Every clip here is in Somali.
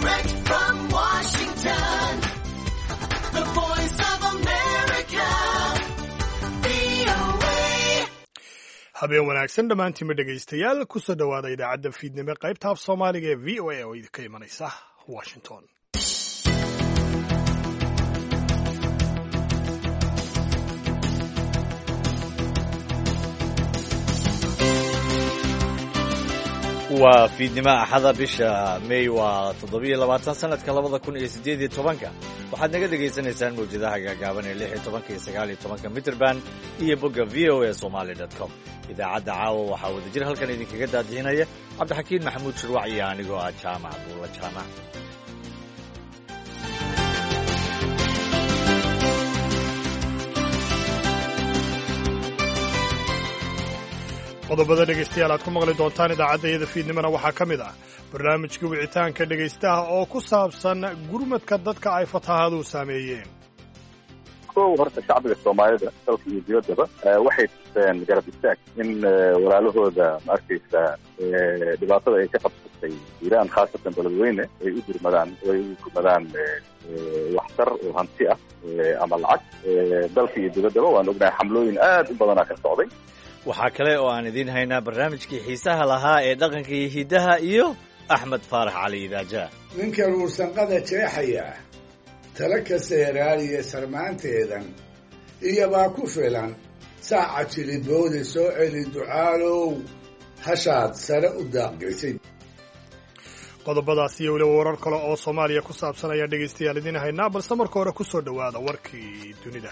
Direct from Washington, the voice of America, VOA. habeen wanaagsan dhammaantiinba dhegaystayaal kusoo dhowaada idaacadda fiidnimo qaybta af soomaaliga ee v o a oo idinka imanaysa washington. waa fiidnimo axada bisha may waa 27 sanadka 2018 waxaad naga dhegaysanaysaan mawjadaha gaagaaban ee 16 iyo 19 mitrband iyo bogga voasomali.com. idaacadda caawa waxaa wadajir halkan idinkaga daadihinaya cabdixakiin maxamuud shirwac iyo anigoo ah jaamac buulla jaamac. qodobada dhegaystayaal aad ku maqli doontaan idaacaddayada fiidnimona waxaa ka mid ah barnaamijkii wicitaanka dhegaystaha oo ku saabsan gurmadka dadka ay fatahaadu saameeyeen. kow horta shacbiga soomaalida dalka iyo dibaddaba waxay tuseen garab istaag in walaalahooda ma arkaysa dhibaatada ay ka qabsatay iiraan khaasatan beledweyne ay u gurmadaan waxtar oo hanti ah ama lacag dalka iyo dibaddaba. waan ognahay xamlooyin aad u badanaa ka socday. waxaa kale oo aan idiin haynaa barnaamijkii xiisaha lahaa ee dhaqanka iyo hiddaha iyo axmed faarax cali idaaja. ninka ruursanqada jeexaya tala ka seeraaliya sarmaanteedan iyobaa ku filan saaca jiliboodi soo celi ducaalow hashaad sare u daaqgaysay. qodobadaas iyo weliba warar kale oo soomaaliya ku saabsan ayaa dhegaystayaal idiin haynaa, balse marka hore ku soo dhowaada warkii dunida.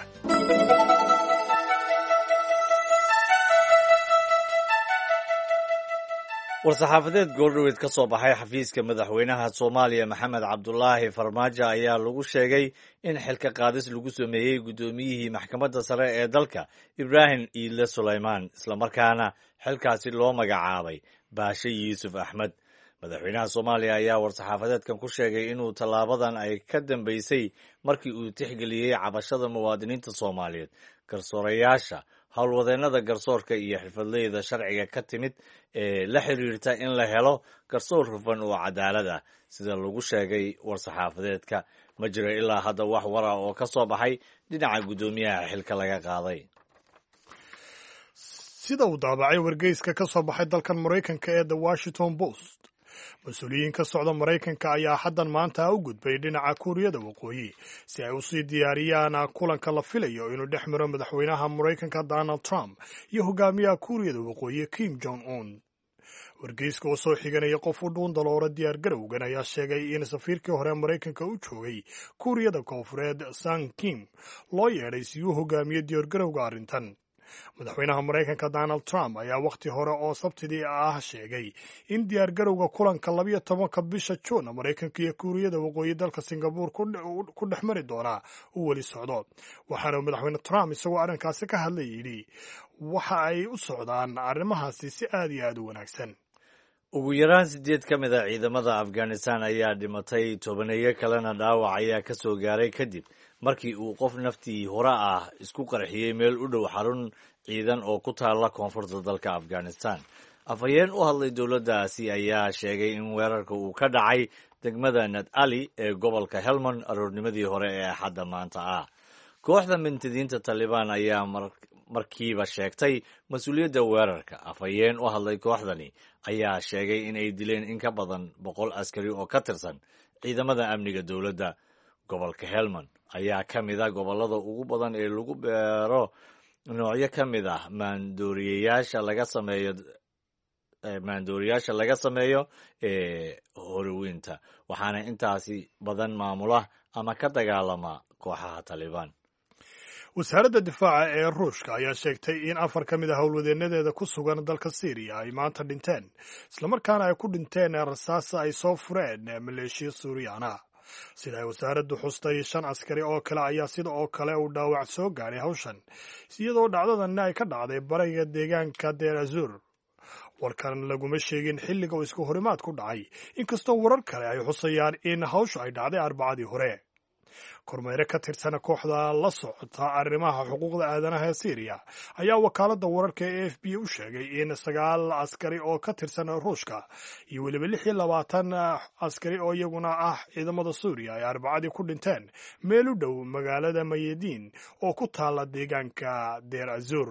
war-saxaafadeed goordhoweed ka soo baxay xafiiska madaxweynaha soomaaliya maxamed cabdulaahi farmaajo ayaa lagu sheegay in xilka qaadis lagu sameeyey guddoomiyihii maxkamadda sare ee dalka ibraahim iile sulaymaan islamarkaana xilkaasi loo magacaabay baashe yuusuf axmed. madaxweynaha soomaaliya ayaa war-saxaafadeedkan ku sheegay inuu tallaabadan ay ka dambaysay markii uu tixgeliyey cabashada muwaadiniinta soomaaliyeed, garsoorayaasha, howlwadeennada garsoorka iyo xirfadleyda sharciga ka timid ee la xiriirta in la helo garsoor hufan oo cadaalad ah. sida lagu sheegay war-saxaafadeedka, ma jiro ilaa hadda wax war ah oo ka soo baxay dhinaca guddoomiyaha xilka laga qaaday. sida uu daabacay wargeyska ka soo baxay dalkan maraykanka ee the washington post, mas-uuliyiin ka socda maraykanka ayaa haddan maanta u gudbay dhinaca kuuriyada waqooyi si ay usii diyaariyaan kulanka la filayo inuu dhex maro madaxweynaha maraykanka donald trump iyo hogaamiyaha kuuriyada waqooyi kim jong un. wargeyska oo soo xiganaya qof u dhuun daloora diyaar garowgan ayaa sheegay in safiirkii hore maraykanka u joogay kuuriyada koonfureed sang kim loo yeedhay si uu hogaamiyo diyaargarowga arrintan. madaxweynaha maraykanka donald trump ayaa wakhti hore oo sabtidii ah sheegay in diyaargarowga kulanka 12 bisha juun maraykanka iyo kuuriyada waqooyi dalka singabore ku dhex mari doonaa uu weli socdo. waxaana madaxweyne trump isagoo arrinkaasi ka hadlay yidhi waxa ay u socdaan arrimahaasi si aad iyo aad u wanaagsan. ugu yaraan 8 ka mid a ciidamada afghanistan ayaa dhimatay, tobaneeyo kalena dhaawac ayaa ka soo gaaray kadib markii uu qof naftii hore ah isku qarxiyey meel u dhow xarun ciidan oo ku taalla koonfurta dalka afghanistan. afhayeen u hadlay dowladdaasi ayaa sheegay in weerarka uu ka dhacay degmada nad ali ee gobolka helmand aroornimadii hore ee axadda maanta ah. kooxda mintidiinta talibaan ayaa markiiba sheegtay mas-uuliyadda weerarka. afhayeen u hadlay kooxdani ayaa sheegay in ay dileen in ka badan 100 askari oo ka tirsan ciidamada amniga dowladda. gobolka helmand ayaa ka mid ah gobollada ugu badan ee lagu beero noocyo ka mid ah maandooriyaasha laga sameeyo ee horowiinta, waxaana intaasi badan maamula ama ka dagaalama kooxaha talibaan. wasaaradda difaaca ee ruushka ayaa sheegtay in 4 ka mid a howlwadeenadeeda ku sugan dalka syriya ay maanta dhinteen, islamarkaana ay ku dhinteen rasaasa ay soo fureen maleeshiya suuriyaana. sida ay wasaaraddu xustay 5 askari oo kale ayaa sida oo kale uu dhaawac soo gaaray hawshan, iyadoo dhacdadanna ay ka dhacday bariga deegaanka deer azur. warkan laguma sheegin xilliga uu isku horimaad ku dhacay, inkastoo warar kale ay xusayaan in hawshu ay dhacday arbacadii hore. kormeere ka tirsana kooxda la socota arrimaha xuquuqda aadanaha ee Syria ayaa wakaaladda wararka ee AFP u sheegay in 9 askari oo ka tirsan Ruushka iyo weliba 26 askari oo iyaguna ah ciidamada Suuriya ay Arbacadii ku dhinteen meel u dhow magaalada Mayadin oo ku taala deegaanka Deir Azur.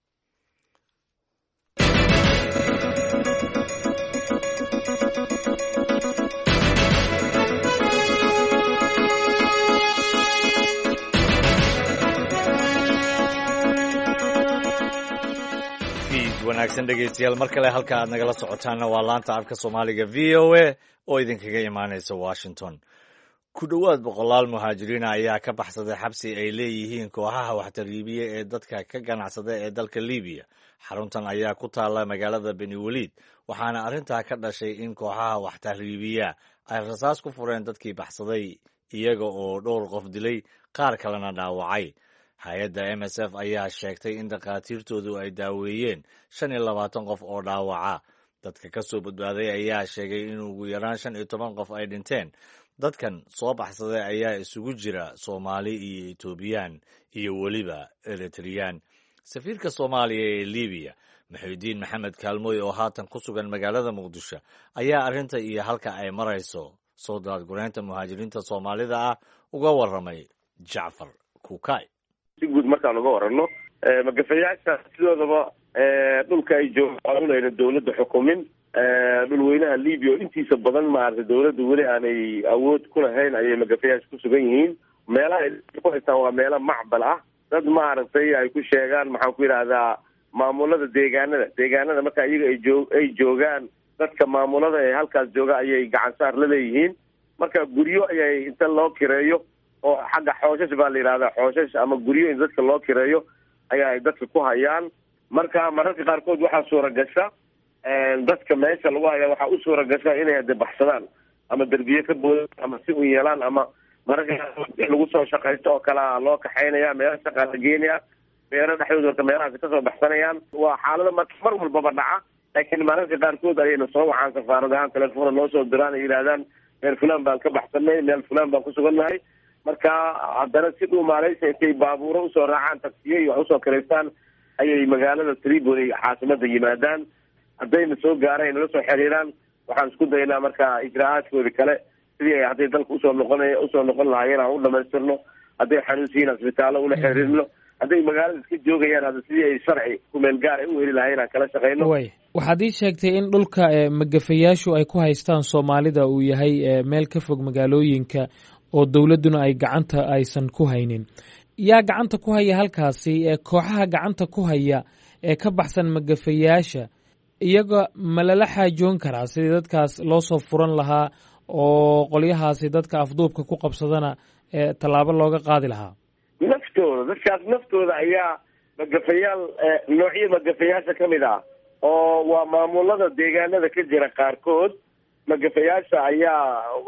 wanaagsan dhegaystayaal mar kale halka aad nagala socotaanna waa laanta afka Soomaaliga VOA oo idinkaga imaanaysa Washington. Ku dhowaad 100 muhaajiriin ayaa ka baxsaday xabsi ay leeyihiin kooxaha waxtarriibiye ee dadka ka ganacsada ee dalka Liibiya. Xaruntan ayaa ku taala magaalada Beni Waliid, waxaana arrintaa ka dhashay in kooxaha waxtarriibiya ay rasaas ku fureen dadkii baxsaday iyaga oo dhowr qof dilay, qaar kalena dhaawacay. Hay'adda MSF ayaa sheegtay in dhakhaatiirtoodu ay daaweeyeen 25 qof oo dhaawaca. Dadka ka soo badbaaday ayaa sheegay in ugu yaraan 15 qof ay dhinteen. Dadkan soo baxsaday ayaa isugu jira Soomaali iyo Etoobiyaan iyo weliba Eritreyaan. Safiirka Soomaaliya ee Liibiya, Maxamudiin Maxamed Kaalmooy oo haatan ku sugan magaalada Muqdisho, ayaa arrinta iyo halka ay marayso soo daadgureynta muhaajiriinta Soomaalida ah uga warramay Jacfar Kuukay. si guud markaan uga warano magafayaasha sidoodaba dhulka ay joogaan dawladda xukumin dhulweynaha Liibiya intiisa badan maartay dawladda weli aanay awood ku lahayn ayay magafayaasha ku sugan yihiin. meelaha ay ku haystaan waa meelo macbal ah, dad maaragtay ay ku sheegaan maxaan ku yidhaahdaa maamulada deegaanada marka iyaga ay joogaan dadka maamulada ee halkaas jooga ayay gacan saar la leeyihiin. marka guryo ayay inta loo kireeyo oo xagga xooshash baa la yidhahdaa, xooshash ama guryo in dadka loo kireeyo ayaa ay dadka ku hayaan. marka mararka qaarkood waxaa suuragasha dadka meesha lagu haya waxaa u suuragasha inay hade baxsadaan ama derbiye ka boodaan ama si u yeelaan ama mararka lagu soo shaqaysto oo kala loo kaxaynaya meelo shaqaa la geenaya beero dhexdooda meelahaas kasoo baxsanayaan. waa xaalada mar walbaba dhaca, laakiin mararka qaarkood ayayna soo wacaan safaarad ahaan telefoona noo soo diraan ay yidhahdaan meel fulaan baan ka baxsanay, meel fulaan baan ku sugannahay. marka haddana si dhuu maalaysa intay baabuuro usoo raacaan taksiye iyo wax usoo karaystaan ayay magaalada Tripoli caasimada yimaadaan. haddayna soo gaaraan nala soo xiriiraan waxaan isku daynaa marka ijraa'aadkooda kale sidii ay hadday dalka usoo noqon lahaayeen aan u dhamaystirno, hadday xanuunsiyiin isbitaallo ula xiriirno, hadday magaalada iska joogayaan hadda sidii ay sharci kumeel gaar ay u heli lahaayeen aan kala shaqayno. waxaad ii sheegtay in dhulka magafayaashu ay ku haystaan Soomaalida uu yahay meel ka fog magaalooyinka oo dawladduna ay gacanta aysan ku haynin. yaa gacanta ku haya halkaasi? kooxaha gacanta ku haya ee ka baxsan magafayaasha iyaga ma lala xaajoon karaa sidii dadkaas loo soo furan lahaa oo qolyahaasi dadka afduubka ku qabsadana tallaabo looga qaadi lahaa? dadkaas naftooda ayaa magafayaal noocyo magafayaasha ka mid ah oo waa maamulada deegaanada ka jira qaarkood. magafayaasha ayaa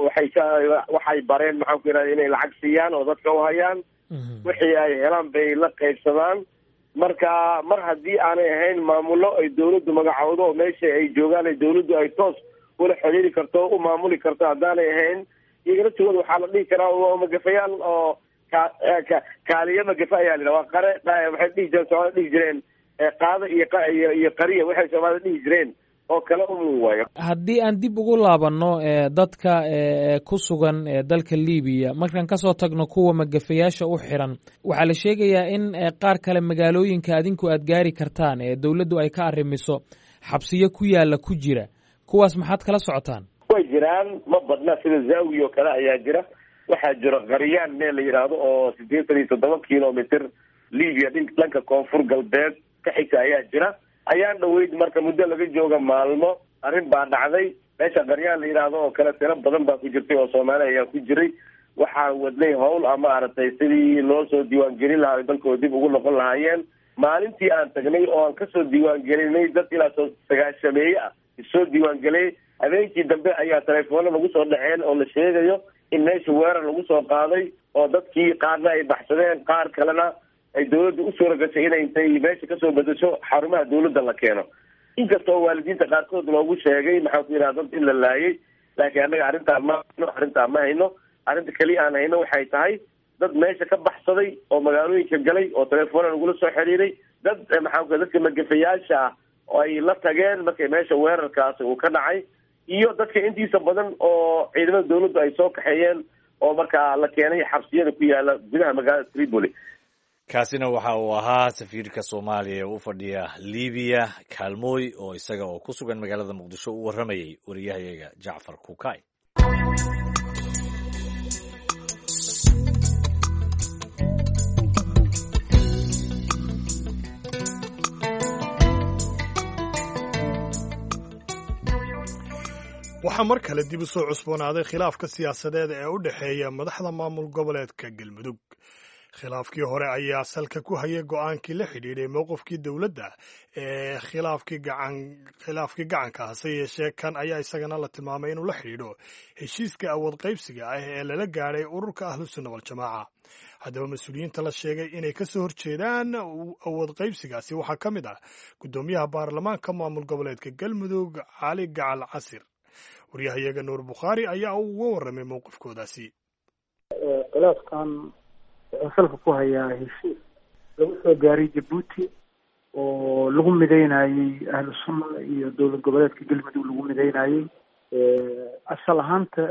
waxay bareen maxaan ku yidhahda inay lacag siiyaan oo dadka u hayaan, wixii ay helaan bay la qaybsadaan. marka mar haddii aanay ahayn maamulo ay dawladdu magacoodo oo meesha ay joogaan ay dawladdu ay toos ula xiriiri karto u maamuli karto haddaanay ahayn, iyagana sigooda waxaa la dhihi karaa waa magafayaal oo kaaliyo magafa ayaa la yidhaha. waa qare waxay dhihi jireen Soomaalida dhihi jireen qaado iyo qariya waxay Soomaalida dhihi jireen oo kale waayo. haddii aan dib ugu laabanno dadka ku sugan dalka Liibiya, markaan kasoo tagno kuwa magafayaasha u xiran, waxaa la sheegayaa in qaar kale magaalooyinka adinku aad gaari kartaan ee dawladdu ay ka arrimiso xabsiyo ku yaala ku jira. kuwaas maxaad kala socotaan? way jiraan, ma badna, sida Zaawiya oo kale ayaa jira. waxaa jira Qaryaan meel la yidhaahdo oo 87 kilomitr Liibiya dhanka koonfur galbeed ka xigta ayaa jira. ayaan dhaweyd marka muddo laga jooga maalmo arrin baa dhacday. meesha Qaryaan la yidhaahdo oo kale tiro badan baa ku jirtay oo Soomaali ayaa ku jiray. waxaa wadnay howl ama aragtay sidii loo soo diiwaangelin lahaa ay dalkooda dib ugu noqon lahaayeen. maalintii aan tagnay oo aan kasoo diiwaangelinay dad ilaa 9 ah isoo diiwaangelay, habeenkii dambe ayaa telefoona lagu soo dhaceen oo la sheegayo in meesha weerar lagu soo qaaday oo dadkii qaarna ay baxsadeen, qaar kalena ay dawladda u suura gashay inay intay meesha kasoo bedesho xarumaha dawladda la keeno. inkasta oo waalidiinta qaarkood loogu sheegay maxaan ku yidhaha dad in la laayay, laakiin annaga arrintaa ma hayno. arrinta keliya aan hayno waxay tahay dad meesha ka baxsaday oo magaalooyinka galay oo telefoona lagula soo xiriiray, dad dadka magafayaasha ah oo ay la tageen markay meesha weerarkaasi uu ka dhacay, iyo dadka intiisa badan oo ciidamada dawladdu ay soo kaxeeyeen oo markaa la keenay xabsiyada ku yaala gudaha magaalada Tripoli. kaasina waxa uu ahaa safiirka Soomaaliya ee u fadhiya Liibiya Kaalmooy, oo isaga oo ku sugan magaalada Muqdisho u waramayay wariyahayaga Jacfar Kukay. waxaa mar kale dib u soo cusboonaaday khilaafka siyaasadeed ee u dhexeeya madaxda maamul goboleedka Galmudug. khilaafkii hore ayaa salka ku hayay go'aankii la xidhiidhay mowqifkii dowladda ee khilaafkii gacanka hase yeeshee kan ayaa isagana la tilmaamay inuu la xidhiidho heshiiska awood qaybsiga ah ee lala gaadhay ururka ahlusunna waljamaaca. haddaba mas-uuliyiinta la sheegay inay ka soo horjeedaan awood qaybsigaasi waxaa ka mid ah guddoomiyaha baarlamaanka maamul goboleedka Galmudug Cali Gacal Casir. waryahayaga Nuur Bukhaari ayaa uga warramay mowqifkoodaasi. khilaafkan wuxuu salka ku hayaa heshiis lagu soo gaaray Jabuuti oo lagu mideynayay ahlu sunna iyo dowlad goboleedka Galmudug lagu mideynayay. asal ahaanta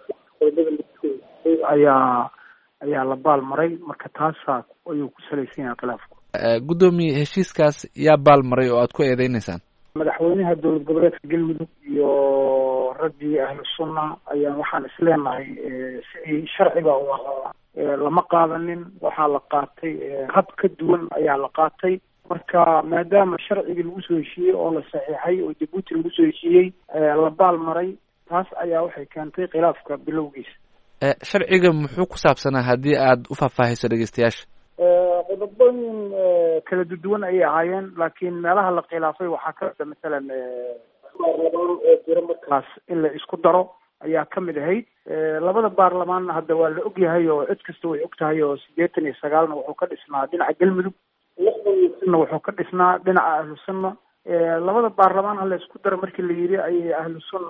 ayaa la baalmaray, marka taasaa ayuu ku salaysan yahay khilaafku. guddoomiye, heshiiskaas yaa baalmaray oo aad ku eedeynaysaan? madaxweynaha dowlad goboleedka Galmudug iyo raggii ahlu sunna ayaa waxaan isleenahay sidii sharciga u ahaa lama qaadanin, waxaa la qaatay hab ka duwan ayaa la qaatay. marka maadaama sharcigii lagu soo heshiiyey oo la saxiixay oo Jabuuti lagu soo heshiiyey la baalmaray, taas ayaa waxay keentay khilaafka bilowgiisa. sharciga muxuu ku saabsanaa haddii aad u faahfaahiso dhegeystayaasha? qodobooyin kala duwan ayay ahaayeen, laakiin meelaha la khilaafay waxaa ka mida masalan baarlamaan oo jira markaas in la isku daro ayaa ka mid ahayd. labada baarlamaanna hadda waa la ogyahay oo cid kasta way og tahay oo 89 wuxuu ka dhisnaa dhinaca Galmudug, 60 wuxuu ka dhisnaa dhinaca ahlu sunna. labada baarlamaan ha la isku daro markii la yiri ayay ahlu sunna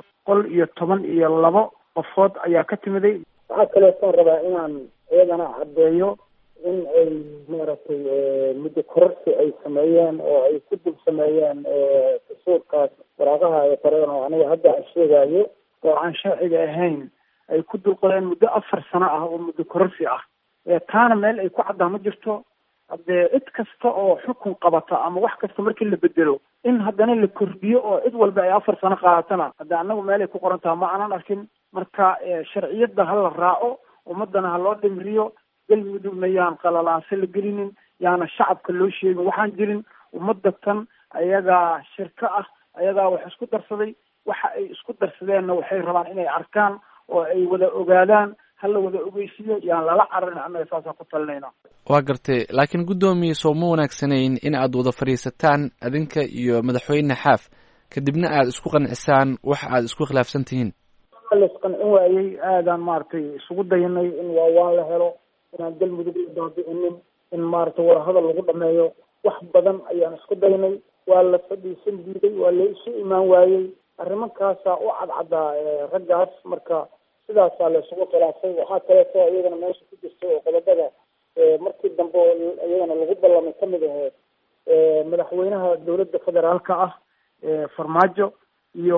12 qofood ayaa ka timiday. waxaa kaleeto rabaa inaan iyadana caddeeyo in ay maaragtay muddo kororsi ay sameeyeen oo ay ku dul sameeyeen dastuurkaas waraaqaha ay qoreen oo aniga hadda aan sheegayo oo aan sharciga ahayn, ay ku dul qoreen muddo 4 sano ah oo muddo kororsi ah. taana meel ay ku caddaa ma jirto. haddee cid kasta oo xukun qabata ama wax kasta markii la bedelo in haddana la kordhiyo oo cid walba ay 4 sano qaadatana hadda anagu meel ay ku qoran tahay ma aanan arkin. marka sharciyadda ha la raaco, ummadana ha loo dhimriyo. Galmudugna yaan qalalaase la gelinin, yaana shacabka loo sheegin waxaan jirin. ummadda tan ayagaa shirka ah, ayagaa wax isku darsaday. waxa ay isku darsadeenna waxay rabaan inay arkaan oo ay wada ogaadaan. hala wada ogeysiyo, yaan lala cararin. annaga saasaan ku talinayna. waa gartay, laakiin guddoomiye soo ma wanaagsanayn in aad wada fadhiisataan adinka iyo madaxweyne Xaaf kadibna aad isku qancisaan wax aad isku khilaafsan tihiin? la isqancin waayey, aadaan maaragtay isugu dayanay in waan la helo, inaan Galmudug la baabi'inin, in maaragtay wada hadal lagu dhameeyo. wax badan ayaan isku daynay, waa la fadhiisan diiday, waa la isu imaan waayey. arrimankaasaa u cadcadaa raggaas, marka sidaasaa la isugu khilaafay. waxaa kaleeto iyadana meesha ku jirtay oo qodobada markii dambe iyadana lagu ballamay kamid ahayd madaxweynaha dowladda federaalka ah Farmaajo iyo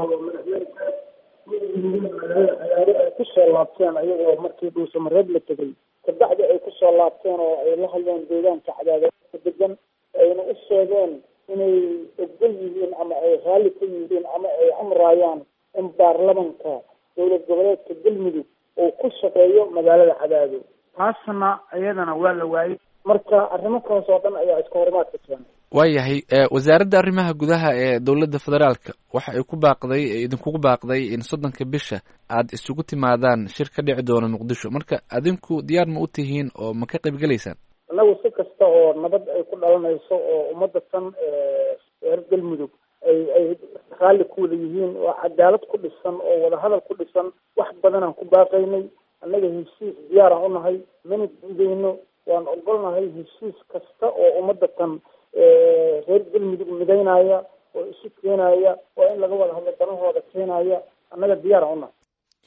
ay kusoo laabteen ayagoo markii dhuusamareeb la tegay kabacdi ay kusoo laabteen oo ay la hadleen deegaanka cadaadka degan, ayna u sheegeen inay ogol yihiin ama ay raalli ka yihiin ama ay amraayaan in baarlamanka dowlad goboleedka Galmudug uu ku shaqeeyo magaalada Cadaado. taasna iyadana waa la waayey. marka arrimahaas oo dhan ayaa iska horimaad ka keenay. waayahay, wasaaradda arrimaha gudaha ee dowladda federaalka waxa ay ku baaqday idinkugu baaqday in 30 bisha aad isugu timaadaan shir ka dhici doona Muqdisho. marka adinku diyaar ma u tihiin oo ma ka qayb galaysaan? annagu si kasta oo nabad ay ku dhalanayso oo ummadda tan reer Galmudug ay raalli ku wada yihiin oo cadaalad ku dhisan oo wada hadal ku dhisan, wax badan aan ku baaqaynay. annaga heshiis diyaaraan u nahay, mana diidayno. waan ogolnahay heshiis kasta oo ummadda tan reer Galmudug midaynaya oo isu keenaya oo in laga wada hadlo danahooda keenaya, annaga diyaaraan u nahay.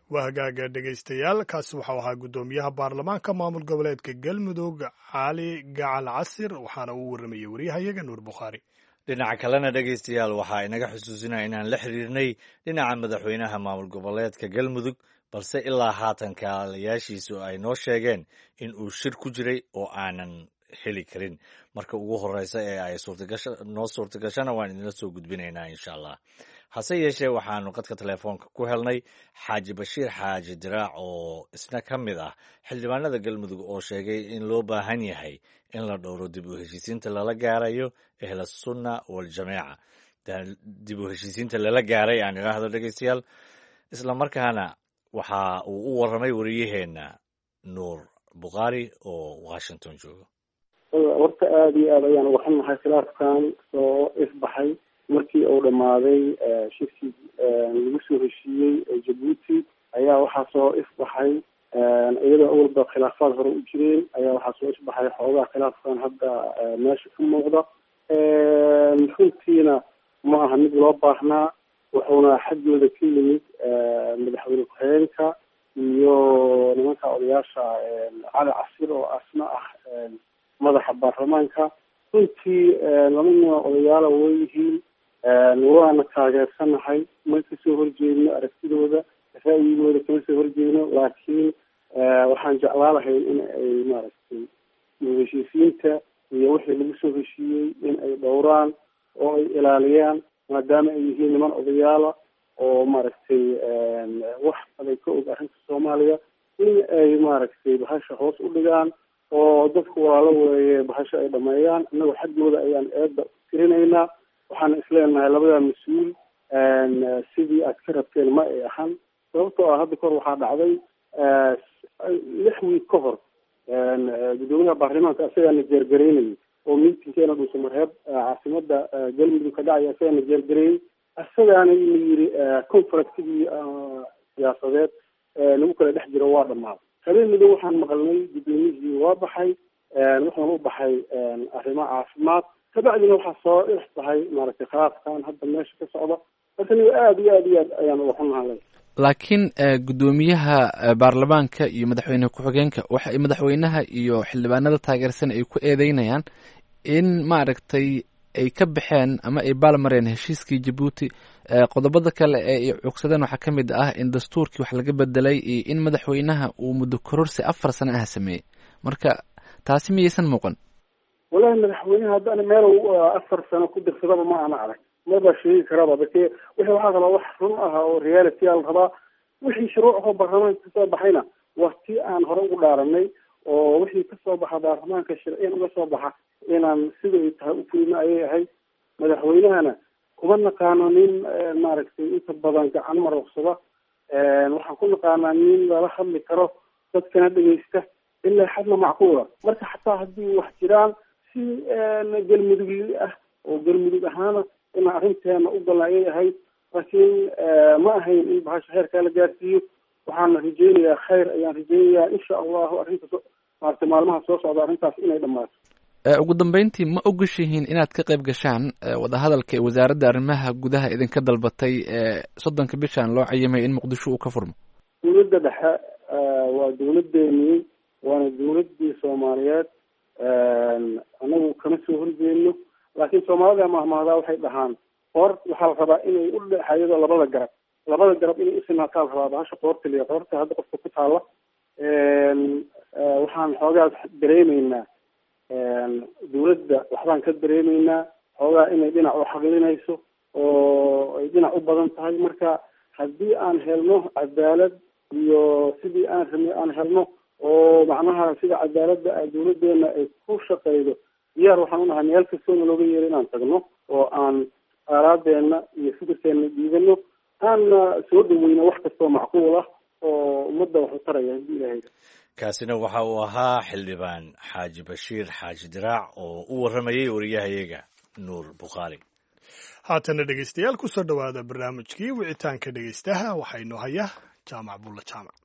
waa hagaaga dhegaystayaal kaasi waxau ahaa guddoomiyaha baarlamaanka maamul goboleedka galmudug cali gacal casir waxaana uu warramayey waryahayaga nuur bukhaari dhinaca kalena dhegaystayaal waxaa inaga xusuusinaya inaan la xiriirnay dhinaca madaxweynaha maamul goboleedka galmudug balse ilaa haatan kaalayaashiisu ay noo sheegeen in uu shir ku jiray oo aanan heli karin marka ugu horeysa ee ay noo suurtagashana waan idinla soo gudbinaynaa insha allah hase yeeshee waxaanu qadka telefoonka ku helnay xaaji bashiir xaaji diraac oo isna ka mid ah xildhibaanada galmudug oo sheegay in loo baahan yahay in la dhowro dib u heshiisiinta lala gaarayo ehla sunna waljamaaca dib u heshiisiinta lala gaaray aan idhaahdo dhegeystayaal isla markaana waxa uu u warramay wariyaheenna nuur bukhaari oo washington jooga horta aada iyo aad ayaan uga xunnahay khilaafkan soo ifbaxay markii uu dhammaaday shirkii lagu soo heshiiyey jabuuti ayaa waxaa soo ifbaxay iyadoo awalba khilaafaad hore u jireen ayaa waxaa soo ifbaxay xoogaa khilaafkan hadda meesha ka muuqda runtiina ma aha mid loo baahnaa wuxuuna xaggooda ka yimid madaxweyne ku-xigeenka iyo nimanka odayaasha cali casir oo asna ah madaxa baarlamaanka runtii laba nin odayaala way yihiin waana taageersanahay ma kasoo horjeedno aragtidooda ra'yigooda kama soo horjeedno laakiin waxaan jeclaa lahay in ay maaragtay heshiisiinta iyo wixii lagu soo heshiiyey in ay dhowraan oo ay ilaaliyaan maadaama ay yihiin niman odayaala oo maaragtay wax baday ka og arrinta soomaaliya in ay maaragtay bahasha hoos u dhigaan oo dadku walaalo weeye bahasho ay dhameeyaan inagoo xaggooda ayaan eedda tirinaynaa waxaan isleenahay labada mas-uul sidii aad ka rabteen ma ay ahan sababtoo ah hadda kahor waxaa dhacday 6 wiig ka hor guddoomiyaha baarlamaanka asagaana jeergareynayay oo miitinkeena dhuusamareeb caasimada galmudug ka dhacaya asagaana jeergareeyey asagaana ina yiri conferentigii siyaasadeed lagu kala dhex jiro waa dhammaaday habeen midow waxaan maqalnay guddoomiyihii waa baxay wuxuuna u baxay arrimo caafimaad kabacdina waxaa soo ifbaxay maaragtay khilaafkan hadda meesha ka socda marka niga aada iyo aad iyo aad ayaan uga xunnahay laakiin guddoomiyaha baarlamaanka iyo madaxweyne ku-xigeenka waxa ay madaxweynaha iyo xildhibaanada taageersan ay ku eedeynayaan in maaragtay ay ka baxeen ama ay baalmareen heshiiskii jabuuti qodobada kale ee ay cugsadeen waxaa ka mid ah in dastuurkii wax laga bedelay iyo in madaxweynaha uu muddo kororsi 4 sano ah sameeyey marka taasi miyaysan muuqan wallahi madaxweynaha haddana meel 4 sano ku dirsadaba ma ana arag maba sheegi karaba bake wixii waxaa rabaa wax run ah oo reality la rabaa wixii shuruucda baarlamaanka kasoo baxayna waqti aan hore ugu dhaaranay oo wixii kasoo baxa baarlamaanka sharciyan uga soo baxa inaan siday tahay u fulino ayay ahayd madaxweynahana kuma naqaano nin maaragtay inta badan gacan maroqsada waxaan ku naqaanaa nin lala hadli karo dadkana dhegeysta ilaa xadna macquula marka xataa haddii wax jiraan si galmudugli ah oo galmudug ahaana inaan arrinteena u galna ayay ahayd laakiin ma ahayn in bahasha heerkaa la gaarsiiyo waxaana rajeynayaa khayr ayaan rajeynayaa insha allahu arrinta maaragtay maalmaha soo socda arrintaas inay dhammaato ugu dambeyntii ma ogashihiin inaad ka qayb gashaan wadahadalka ee wasaaradda arrimaha gudaha idinka dalbatay 30 bishan loo cayimay in muqdisho uu ka furmo dowladda dhexe waa dowladeenii waana dowladii soomaaliyeed anagu kama soo horjeedno laakiin soomaalida mahmahdaa waxay dhahaan qoor waxaa la rabaa inay u dhexayado labada garab inay usinaataa la rabaa bahasha qoorta liya qoorta hadda qofka ku taala waxaan xoogaa dareemeynaa dowladda waxbaan ka dareemeynaa xoogaa inay dhinac u xaqilinayso oo ay dhinac u badan tahay marka haddii aan helno cadaalad iyo sidii aan rabnay aan helno oo macnaha sida cadaaladda dowladeena ay ku shaqeydo diyaar waxaan unahay meel kastoona looga yeero inaan tagno oo aan aaraadeena iyo fikirkeena dhiibano aanna soo dhaweyno wax kastoo macquul ah oo ummadda wax u taraya haddii ilaahay kaasina waxa uu ahaa xildhibaan xaaji bashiir xaaji diraac oo u warramayay wariyahayaga nuur bukhaari haatana dhegeystayaal kusoo dhowaada barnaamijkii wicitaanka dhegeystaha waxaynu hayaa jaamac bulla jaamac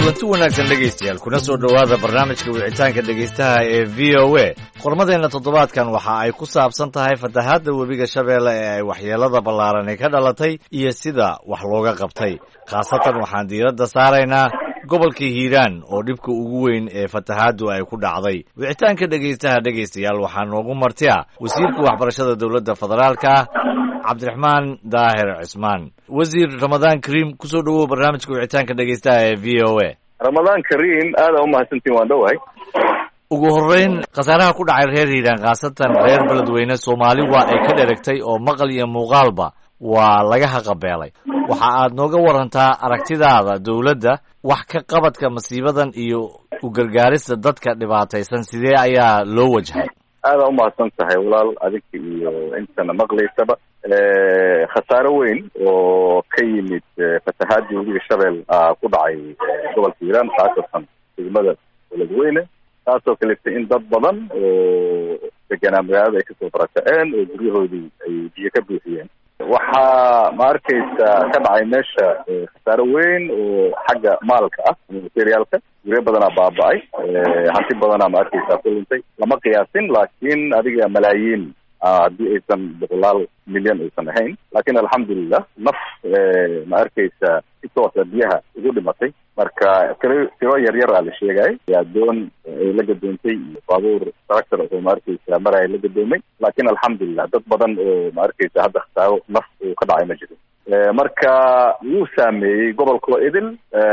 kulanti wanaagsan dhegaystayaal kuna soo dhowaada barnaamijka wicitaanka dhegaystaha ee v o a qormadeenna toddobaadkan waxa ay ku saabsan tahay fatahaadda webiga shabeelle ee ay waxyeelada ballaarani ka dhalatay iyo sida wax looga qabtay khaasatan waxaan diiradda saaraynaa gobolka hiiraan oo dhibka ugu weyn ee fatahaaddu ay ku dhacday wicitaanka dhegaystayaal waxaa noogu martia wasiirka waxbarashada dowladda federaalka cabdiraxmaan daahir cismaan. wasiir ramadaan kariim kusoo dhawow barnaamijka wicitaanka dhegaystaha ee v o a. ramadaan kariim aada u mahadsantiin waan dhowahay. ugu horreyn khasaaraha ku dhacay reer hiiraan khaasatan reer beledweyne soomaali waa ay ka dheragtay oo maqal iyo muuqaalba waa laga haqabeelay. waxa aad nooga warantaa aragtidaada dowladda wax ka qabadka masiibadan iyo u gargaarista dadka dhibaataysan sidee ayaa loo wajahay? aada u mahadsan tahay walaal adinka iyo intana maqlaysaba. khasaaro weyn oo ka yimid fatahaadii webiga shabeel ku dhacay gobolka hiiraan khaasatan degmada beledweyne taasoo kaleftay in dad badan oo deganaa magaalada ay kasoo barakaceen oo guryahoodii ay biyo ka buuxiyeen. waxaa ma arkaysa ka dhacay meesha khasaaro weyn oo xagga maalka ah materiaalka guryo badanaa baaba-ay hanti badanaa ma arkaysa ku luntay lama qiyaasin laakiin adiga malaayiin haddii aysan boqolaal milyan aysan ahayn laakiin alxamdulilah naf ma arkaysa si toosa biyaha ugu dhimatay marka tiro yaryar a la sheegay adoon ay la gadoontay iyo baabuur tractor oo ma arkaysa mar ay la gadoomay laakiin alxamdulilah dad badan oo ma arkaysa hadda khasaaro naf uu ka dhacay ma jiro. marka wuu saameeyey gobolkoo idil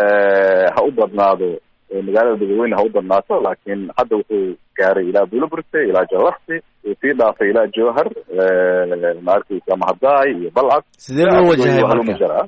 ha u badnaado magaalada beledweyne ha u badnaato laakiin hadda wuxuu gaaray ilaa buulaburte ilaa jalaqsi uu sii dhaafay ilaa jowhar ma arkaysa mahadaay iyo balcad. sidee loo wajahay marka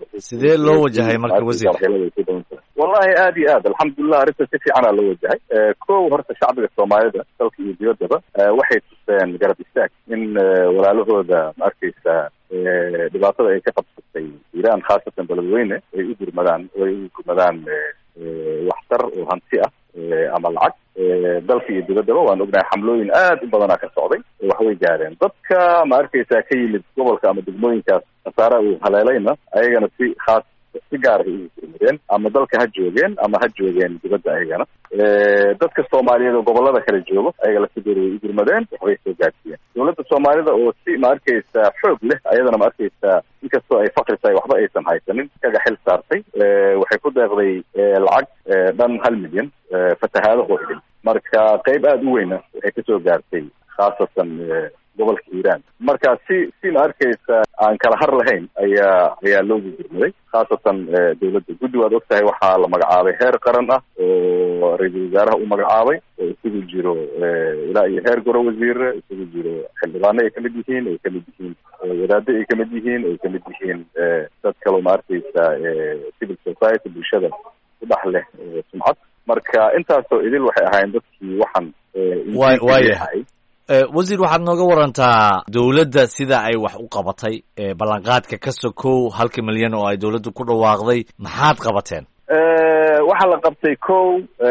wasiir? wallahi aada iyo aad alxamdulilah arrinta si fiicanaa loo wajahay. kow horta shacbiga soomaalida dalka iyo dibaddaba waxay tuseen garab istaag in walaalahooda ma arkaysa dhibaatada ay ka qabsatay hiiraan khaasatan beledweyne ay u gurmadaan waxtar oo hanti ah ama lacag dalka iyo dibaddaba waan ognahay xamlooyin aad u badanaa ka socday waxway gaareen dadka ma arkaysa ka yimid gobolka ama degmooyinkaas khasaara uu haleelayna ayagana si gaar ay ugu gurmadeen ama dalka ha joogeen ama ha joogeen dibadda ayagana dadka soomaaliyeed oo gobolada kale joogo ayagala si goor way u gurmadeen waxbay soo gaarsiiyeen. dowladda soomaalida oo si ma arkaysa xoog leh ayadana ma arkaysa inkastoo ay fakri tahay waxba aysan haysanin kaga xil saartay waxay ku deeqday lacag dhan 1 milyan fatahaado oo idin marka qayb aada u weyna waxay kasoo gaartay khaasatan gobolka hiiraan marka si ma arkaysa aan kala har lahayn ayaa loogu gurmaday khaasatan dowladda guddi waad og tahay waxaa la magacaabay heer qaran ah oo ra-iisul wasaaraha u magacaabay oo isugu jiro ilaa iyo heer goro wasiire isugu jiro xildhibaano ay kamid yihiin wadaado ay kamid yihiin ay kamid yihiin dad kaloo ma arkaysa civil society bulshada ku dhex leh sumcad marka intaasoo idil waxay ahaayeen dadkii waxaan waayahay. wasiir waxaad nooga warantaa dowladda sida ay wax u qabatay ballanqaadka ka sokow 1 milyan oo ay dowladdu ku dhawaaqday maxaad qabateen? waxaa la qabtay kow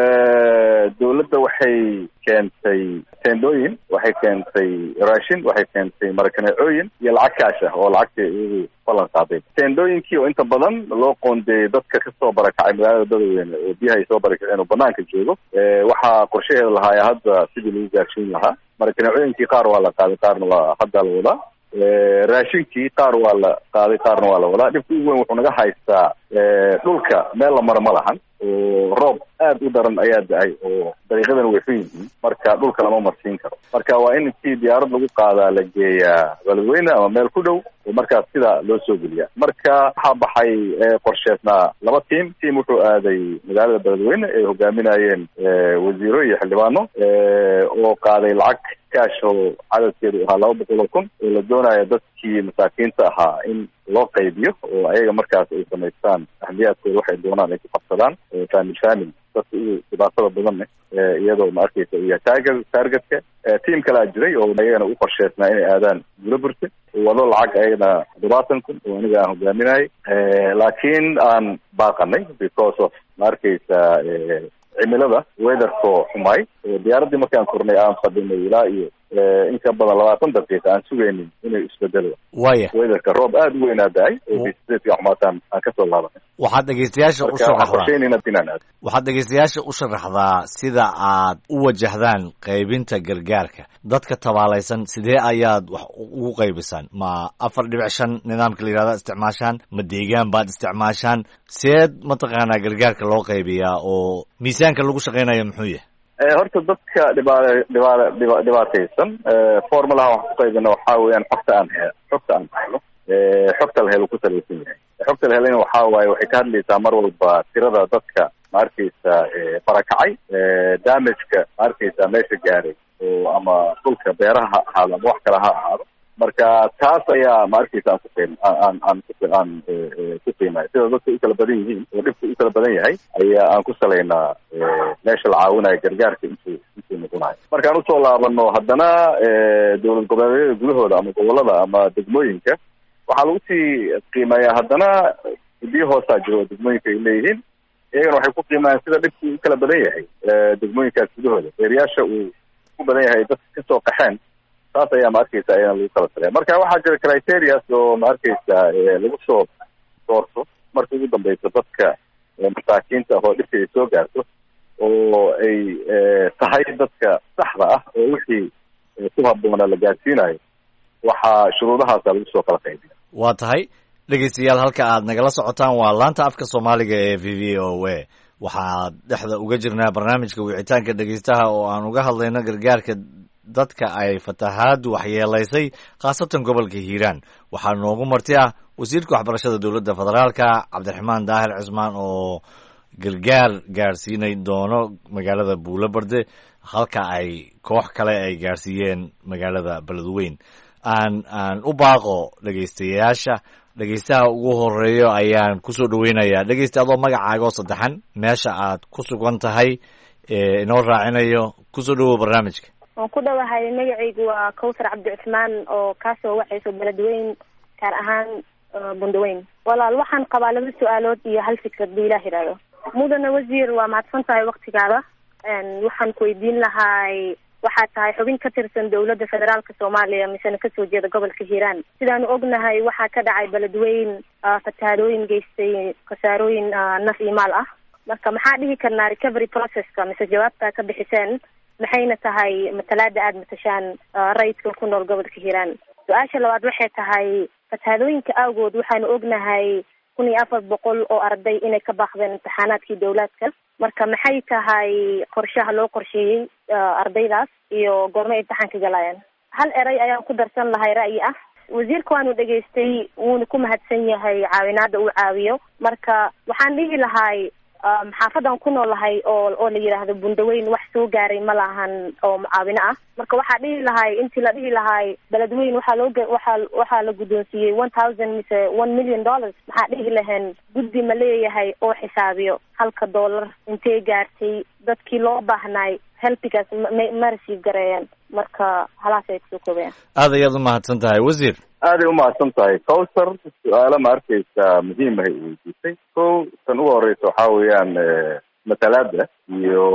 dowladda waxay keentay teendooyin waxay keentay raashin waxay keentay marakaneecooyin iyo lacag kaash ah oo lacagta iyagu ballan qaaday. teendooyinkii oo inta badan loo qoondeeyey dadka kasoo barakacay magaalada beledweyne oo biyaha ay soo barakaceen oo banaanka joogo waxaa qorshaheeda lahaaya hadda sidii lagu gaarsiin lahaa. marakaneecooyinkii qaar waa la qaaday qaarna waa hadda la wadaa. raashinkii qaar waa la qaaday qaarna waa la wadaa. dhibka ugu weyn wuxuu naga haystaa dhulka meel la maro ma lahan oo roob aad u daran ayaa da-ay oo dariiqadana way xun yihiin marka dhulka lama marsiin karo marka waa in intii diyaarad lagu qaadaa la geeyaa beledweyne ama meel ku dhow oo markaas sidaa loo soo geliya. marka waxaa baxay qorsheednaa 2 tiim wuxuu aaday magaalada beledweyne ay hogaaminayeen wasiiro iyo xildhibaano oo qaaday lacag kaash oo cadadkeedu ahaa 200,000 oo la doonayo dadkii masaakiinta ahaa in loo qaybiyo oo ayaga markaas ay samaystaan ahliyaadkooda waxay doonaan ay ku qabsadaan family dadka ugu dhibaatada badanne iyadoo ma arkaysa iyo targetka tiim kalaa jiray oo ayagana u qorsheysnaa inay aadaan buulaburte wado lacag ayagana 70,000 oo aniga aan hogaaminayay laakiin aan baaqanay because of ma arkaysa cimilada weatherko xumay diyaaraddii markaan kornay aan fadhinay ilaa iyo in ka badan 20 daqiiqa aan sugaynin inay isbedelo waya weatherka roob aad u weyn aa daay oo bisidka xumaataan aan ka soo laabanay waxaad dhegeystayaasha u sharaxdaa waxaad dhegeystayaasha u sharaxdaa sida aad u wajahdaan qaybinta gargaarka dadka tabaalaysan sidee ayaad wax ugu qaybisaan ma 4.5 nidaamka la yidhahda isticmaashaan ma deegaan baad isticmaashaan seed mataqaanaa gargaarka loo qaybiyaa oo miisaanka lagu shaqaynayo muxuu yahay horta dadka dhibaataysan formulaha wax ku qaybina waxaa weeyaan xogta aan helo xogta la helo ku salaysan yahay xogta la helana waxaa waaye waxay ka hadlaysaa mar walba tirada dadka ma arkaysa barakacay damageka ma arkaysa meesha gaaray oo ama dhulka beeraha ha ahaado ama wax kale ha ahaado marka taas ayaa ma arkaysa aan ku qiimay sida dadka u kala badan yihiin oo dhibka u kala badan yahay ayaa aan ku salaynaa meesha la caawinayo gargaarka intuu noqonayo markaan usoo laabano haddana dowlad goboleedyada gudahooda ama gobolada ama degmooyinka waxaa lagu sii qiimeeyaa haddana biyo hoosaa jiro oo degmooyinka ay leeyihiin iyagana waxay ku qiimayaan sida dhibku u kala badan yahay degmooyinkaas gudahooda beeriyaasha uu ku badan yahay dadka kasoo qaxeen taas ayaa ma arkaysa ayana lagu kala talaya marka waxaa jira criterias oo ma arkaysa lagu soo doorto marka ugu dambeysa dadka masaakiinta ah oo dhibka ay soo gaarto oo ay tahay dadka saxda ah oo wixii ku habboona la gaarsiinayo waxaa shuruudahaasa lagu soo kala qaybiya waa tahay dhegeystayaal halka aad nagala socotaan waa laanta afka soomaaliga ee v v o a waxaad dhexda uga jirnaa barnaamijka wicitaanka dhegeystaha oo aan uga hadlayno gargaarka dadka ay fatahaadu waxyeelaysay khaasatan gobolka hiiraan waxaa noogu marti ah wasiirka waxbarashada dowladda federaalka cabdiraxmaan daahir cismaan oo gargaar gaarsiinay doono magaalada buulobarde halka ay koox kale ay gaarsiiyeen magaalada beledweyn aan u baaqo dhegeystayaasha dhegeystaha ugu horeeyo ayaan kusoo dhaweynayaa dhegeysta adoo magacaaga oo saddexan meesha aad ku sugan tahay inoo raacinayo kusoo dhawow barnaamijka waan ku dhawahay magacaygu waa kawsar cabdi cusmaan oo kaasoo waxayso beledweyn gaar ahaan bundaweyn walaal waxaan qabaa 2 su-aalood iyo hal fikrad buu ilaah yidhaahdo mudane wasiir waa mahadsan tahay waktigaada waxaan ku weydiin lahay waxaad tahay xubin ka tirsan dowladda federaalka soomaaliya misena kasoo jeeda gobolka hiiraan sidaanu ognahay waxaa ka dhacay beledweyn fatahaadooyin geystay khasaarooyin naf iyo maal ah marka maxaa dhihi karnaa recovery processka mise jawaabtaa ka bixiseen maxayna tahay matalaada aada matashaan rayidka ku nool gobolka hiiraan su-aasha labaad waxay tahay fatahaadooyinka awgood waxaanu ognahay 1400 oo arday inay ka baaqdeen imtixaanaadkii dowlaadka marka maxay tahay qorshaha loo qorsheeyey ardaydaas iyo goorma imtixaanka galayaan hal eray ayaan ku darsan lahay ra'yi ah wasiirka waanu dhegaystay wuuna ku mahadsan yahay caawinaada uu caawiyo marka waxaan dhihi lahay xaafadan ku noolahay oo la yidhaahdo bundaweyn wax soo gaaray ma lahan oo mucaawino ah marka waxaa dhihi lahay intii la dhihi lahay beledweyn waxaa la guddoonsiiyey 1000 mise $1 million maxaa dhihi lahayn guddi ma leeyahay oo xisaabiyo $1 intee gaartay dadkii loo baahnay helpigaas ma receive gareeyaan marka halaasay kusoo koobayaan aad ayaad u mahadsan tahay wasiir aaday umahadsan tahay kawsar su-aalo ma arkaysa muhiim ahay weydiisay ko tan ugu horeysa waxaa weeyaan matalaada iyo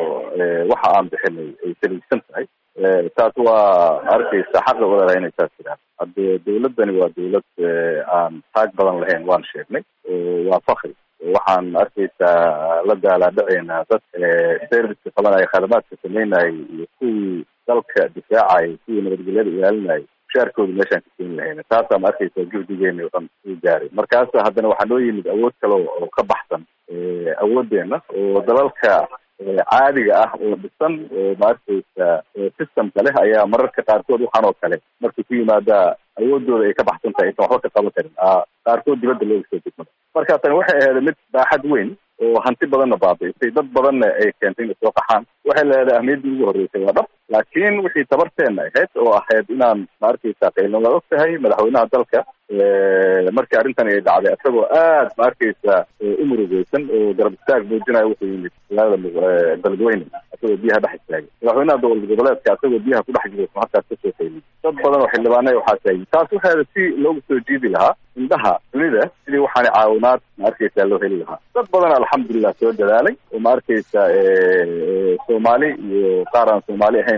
waxa aan bixinay ay salaysan tahay taas waa ma arkaysa xaqa walaalaha inay taas jiraan hadde dawladdani waa dawlad aan taag badan lahayn waan sheegnay waa fakri waxaan arkaysaa la daalaadhaceynaa dad serviceka qabanaya khadamaadka sameynayay iyo kuwii dalka difaacayay kuwii nabadgelyada ilaalinayay mushaarkooda meeshaan ka keeni lahayna taasaa ma arkaysaa juhdigeena oo dhan uu gaaray markaas haddana waxaa noo yimid awood kale oo ka baxsan awoodeena oo dalalka caadiga ah oo dhisan oo ma arkaysa systemka leh ayaa mararka qaarkood waxaan oo kale markay ku yimaada awoodooda ay ka baxsan tahay aysan waxba ka qaban karin qaarkood dibadda looga soo degmada marka tani waxay ahayd mid baaxad weyn oo hanti badanna baabi'isay dad badanna ay keentay inay soo qaxaan waxay leedahay ahmiyaddii ugu horreysay waa dhab laakiin wixii tabarteenna ahayd oo ahayd inaan ma arkaysa qaylin waa og tahay madaxweynaha dalka markii arrintan ay dhacday isagoo aad ma arkaysa u murugeysan oo garab istaag muujinayo wuxuu yimid magaalada beledweyne isagoo biyaha dhex istaagay madaxweynaha dowlad goboleedka isagoo biyaha ku dhex jiro markaas kasoo qayliyay dad badan oo xildhibaanay waxaa taagay taas waxaada si loogu soo jiidi lahaa indhaha dunida sidii waxaana caawinaad ma arkaysa loo heli lahaa dad badan alxamdulilah soo dadaalay oo ma arkaysa soomaali iyo qaar aan soomaali ahaynba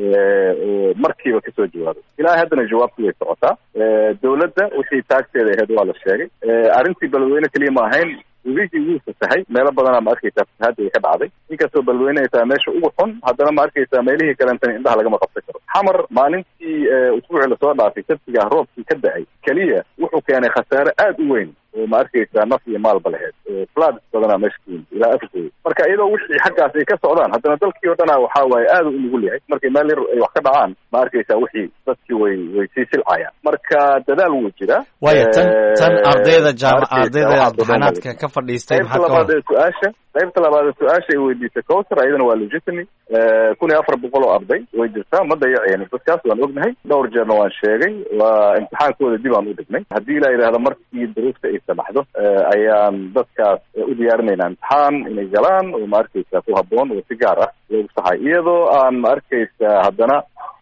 oo markiiba kasoo jawaabay. ilaa haddana jawaabtu way socotaa. dawladda wixii taagteeda ahayd waa la sheegay. arrintii beledweyne keliya ma ahayn, webigii wuu fasahay meelo badanaa ma arkaysaa fasahaadii ay ka dhacday. inkastoo beledweyne ay tahay meesha ugu xun, haddana ma arkaysaa meelihii kalentana indhaha lagama qabsan karo. xamar maalintii usbuucii lasoo dhaafay sabtigaa roobkii ka da-ay keliya wuxuu keenay khasaare aad u weyn oo ma arkaysaa naf iyo maalba laheyd. floods badanaa meesha ku yimid ilaa afrikooda. marka iyadoo wixii xaggaas ay ka socdaan, haddana dalkii oo dhana waxaa waaye aad u nugul yahay. markay meel yar ay wax ka dhacaan ma arkaysaa wixii dadkii way sii silcayaan. marka dadaal wuu jiraa. waayo tan ardayda imtixaanaadka ka fadhiistay qaybta labaad ee su-aasha ay weydiisay Kawsar ayadana waa legitimate. 1400 oo arday way jirtaa, ma dayaceen dadkaas waan ognahay. dhowr jeerna waan sheegay, waa imtixaankooda dib aan u dhignay. haddii la yidhaahdo markii duruufta ay samaxdo ayaan dadkaas u diyaarinaynaa imtixaan inay galaan oo ma arkaysaa ku habboon oo si gaar ah loogu saxay, iyadoo aan ma arkaysaa haddana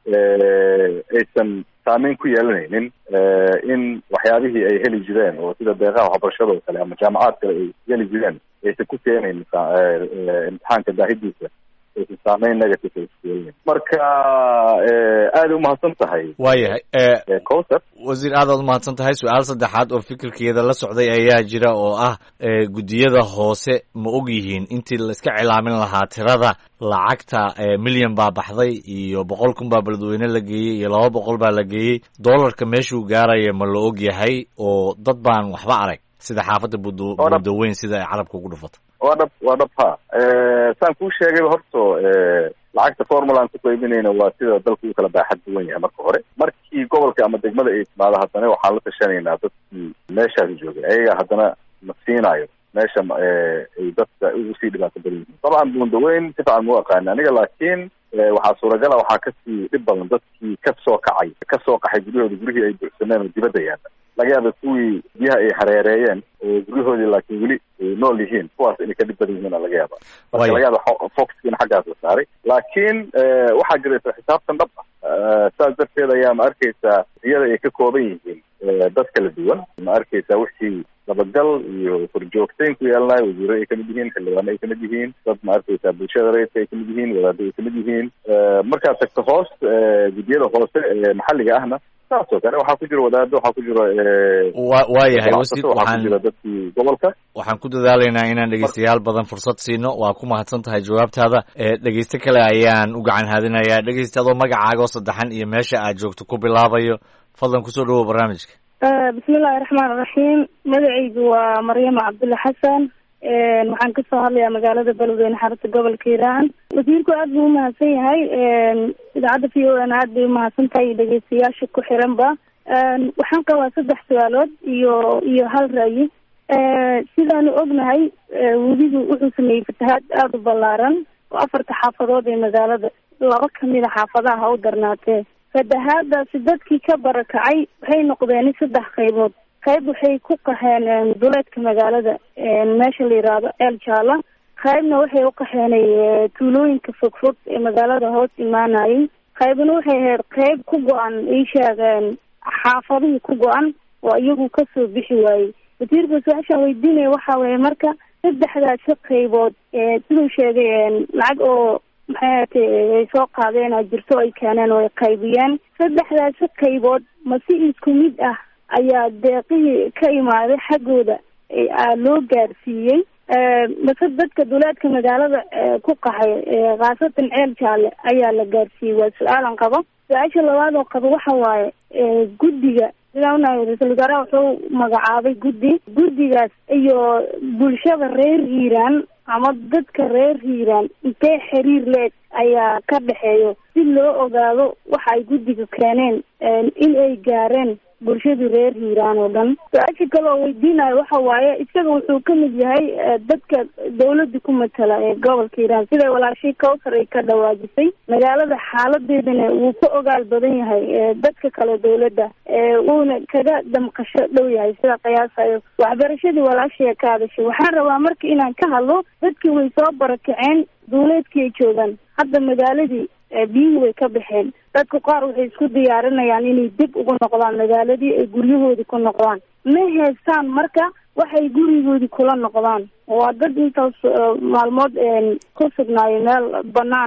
aysan saameyn ku yeelanaynin in waxyaabihii ay heli jireen oo sida deeqaha waxbarashada oo kale ama jaamacaad kale ay heli jireen aysan ku keenayn imtixaanka daahidiisa, aysan saameyn negative ay ku yeelanayn. marka aada umahadsan tahay. waayahay Kawsar wasiir, aadaad umahadsan tahay. su-aal saddexaad oo fikirkeeda la socday ayaa jira oo ah guddiyada hoose ma og yihiin intii la iska cilaamin lahaa tirada lacagta milyan baa baxday iyo 100,000 baa beledweyne la geeyey iyo 200 baa la geeyey, doolarka meeshuu gaaraya ma la og yahay oo dad baan waxba arag sida xaafadda buudaweyn sida ay carabka ugu dhufato? waa dhab ha. saan kuu sheegay horto lacagta formulaan ku qaybinayna waa sida dalku u kala baaxad duwan yahay. marka hore markii gobolka ama degmada ay timaado, haddana waxaan la tashanaynaa dadkii meeshaas joogay, ayaga haddana ma siinayo meesha ay dadka ugu sii dhibaato badan yihiin. dabcan buundaweyn si fiican mu aqaani aniga, laakiin waxaa suuragala waxaa kasii dhib badan dadkii kasoo qaxay guryahooda, gurihii ay buuxsameen oo dibadda yaalla. laga yaaba kuwii biyaha ay hareereeyeen oo guryahoodii laakiin weli nool yihiin, kuwaas inay ka dhib badan yihiin laga yaaba. marka laga yaaba foxkiina xaggaas la saaray, laakiin waxaa jiraysa xisaabtan dhab ah. saas darteed ayaa ma arkaysaa iyada ay ka kooban yihiin dad kala duwan. ma arkaysaa wixii dabagal iyo korjoogteyn ku yeelanayo, wasiiro ay kamid yihiin, xildhibaano ay kamid yihiin, dad ma arkaysaa bulshada rayidka ay kamid yihiin, wadaado ay kamid yihiin. markaad tagto hoos guddiyada hoose ee maxalliga ahna saas oo kale waxaa ku jira wadaado, waxaa ku jira waayahay wasiir, waxaa ku jira dadkii gobolka. waxaan ku dadaalaynaa inaan dhegeystayaal badan fursad siino. waa ku mahadsan tahay jawaabtaada. dhegeyste kale ayaan u gacan haadinayaa. dhegeyste adoo magacaaga oo saddexan iyo meesha aad joogto ku bilaabayo, fadlan kusoo dhawow barnaamijka. bismillahi raxmaan raxiim. magacaygu waa maryama cabdulla xasan. waxaan kasoo hadlayaa magaalada beledweyne xarunta gobolka hiiraan. wasiirku aad buu umahadsan yahay. idaacadda v o n aad bay umahadsan tahay iyo dhegeystayaasha ku xiranba. waxaan qabaa 3 su-aalood iyo hal ra'yi. sidaanu ognahay webigu wuxuu sameeyey fatahaad aada u ballaaran oo 4 xaafadood ee magaalada, 2 kamida xaafadaha ha u darnaatee. fatahaadaasi dadkii ka barakacay waxay noqdeen 3 qaybood. qayb waxay ku qaxeen duleedka magaalada meesha la yiraahdo El Jala, qaybna waxay u qaxeenay tuulooyinka fogfog ee magaalada hoos imaanayay, qaybna waxay ahayd qayb ku go-an ay sheegeen xaafadihii ku go-an oo iyagu kasoo bixi waayey. wasiirka su-aasha weydiinaya waxa weeye marka 3daasi qaybood siduu sheegay lacag oo maxay ahaatee ay soo qaadeen oo jirto ay keeneen oo ay qaybiyeen. 3daasi qaybood ma si isku mid ah ayaa deeqihii ka imaaday xaggooda loo gaarsiiyey mase dadka duleedka magaalada ku qaxay khaasatan El Jala ayaa la gaarsiiyey? waa su-aalan qabo. su-aasha labaad oo qabo waxa waaye guddiga ra-iisul wasaaraha wuxuu magacaabay guddigaas iyo bulshada reer hiiraan ama dadka reer hiiraan intee xiriir leeg ayaa ka dhexeeyo si loo ogaado waxa ay guddiga keeneen in ay gaareen bulshadii reer hiiraan oo dhan? su-aasha kale oo weydiinayo waxa waaye isaga wuxuu ka mid yahay dadka dawladda ku matala ee gobolka hiiraan, siday walaashii Kawsar ay ka dhawaajisay. magaalada xaaladeedana wuu ka ogaal badan yahay dadka kale dawladda, wuuna kaga damqasho dhow yahay sida qiyaasayo. waxbarashadii walaashii ka hadashay. waxaan rabaa marka inaan ka hadlo dadkii way soo barakaceen, duuleedkii ay joogaan, hadda magaaladii biyihii way ka baxeen. dadku qaar waxay isku diyaarinayaan inay dib ugu noqdaan magaaladii, ay guryahoodii ku noqdaan. ma haystaan marka waxay gurigoodii kula noqdaan. waa dad intaas maalmood ku sugnaayo meel banaan ah,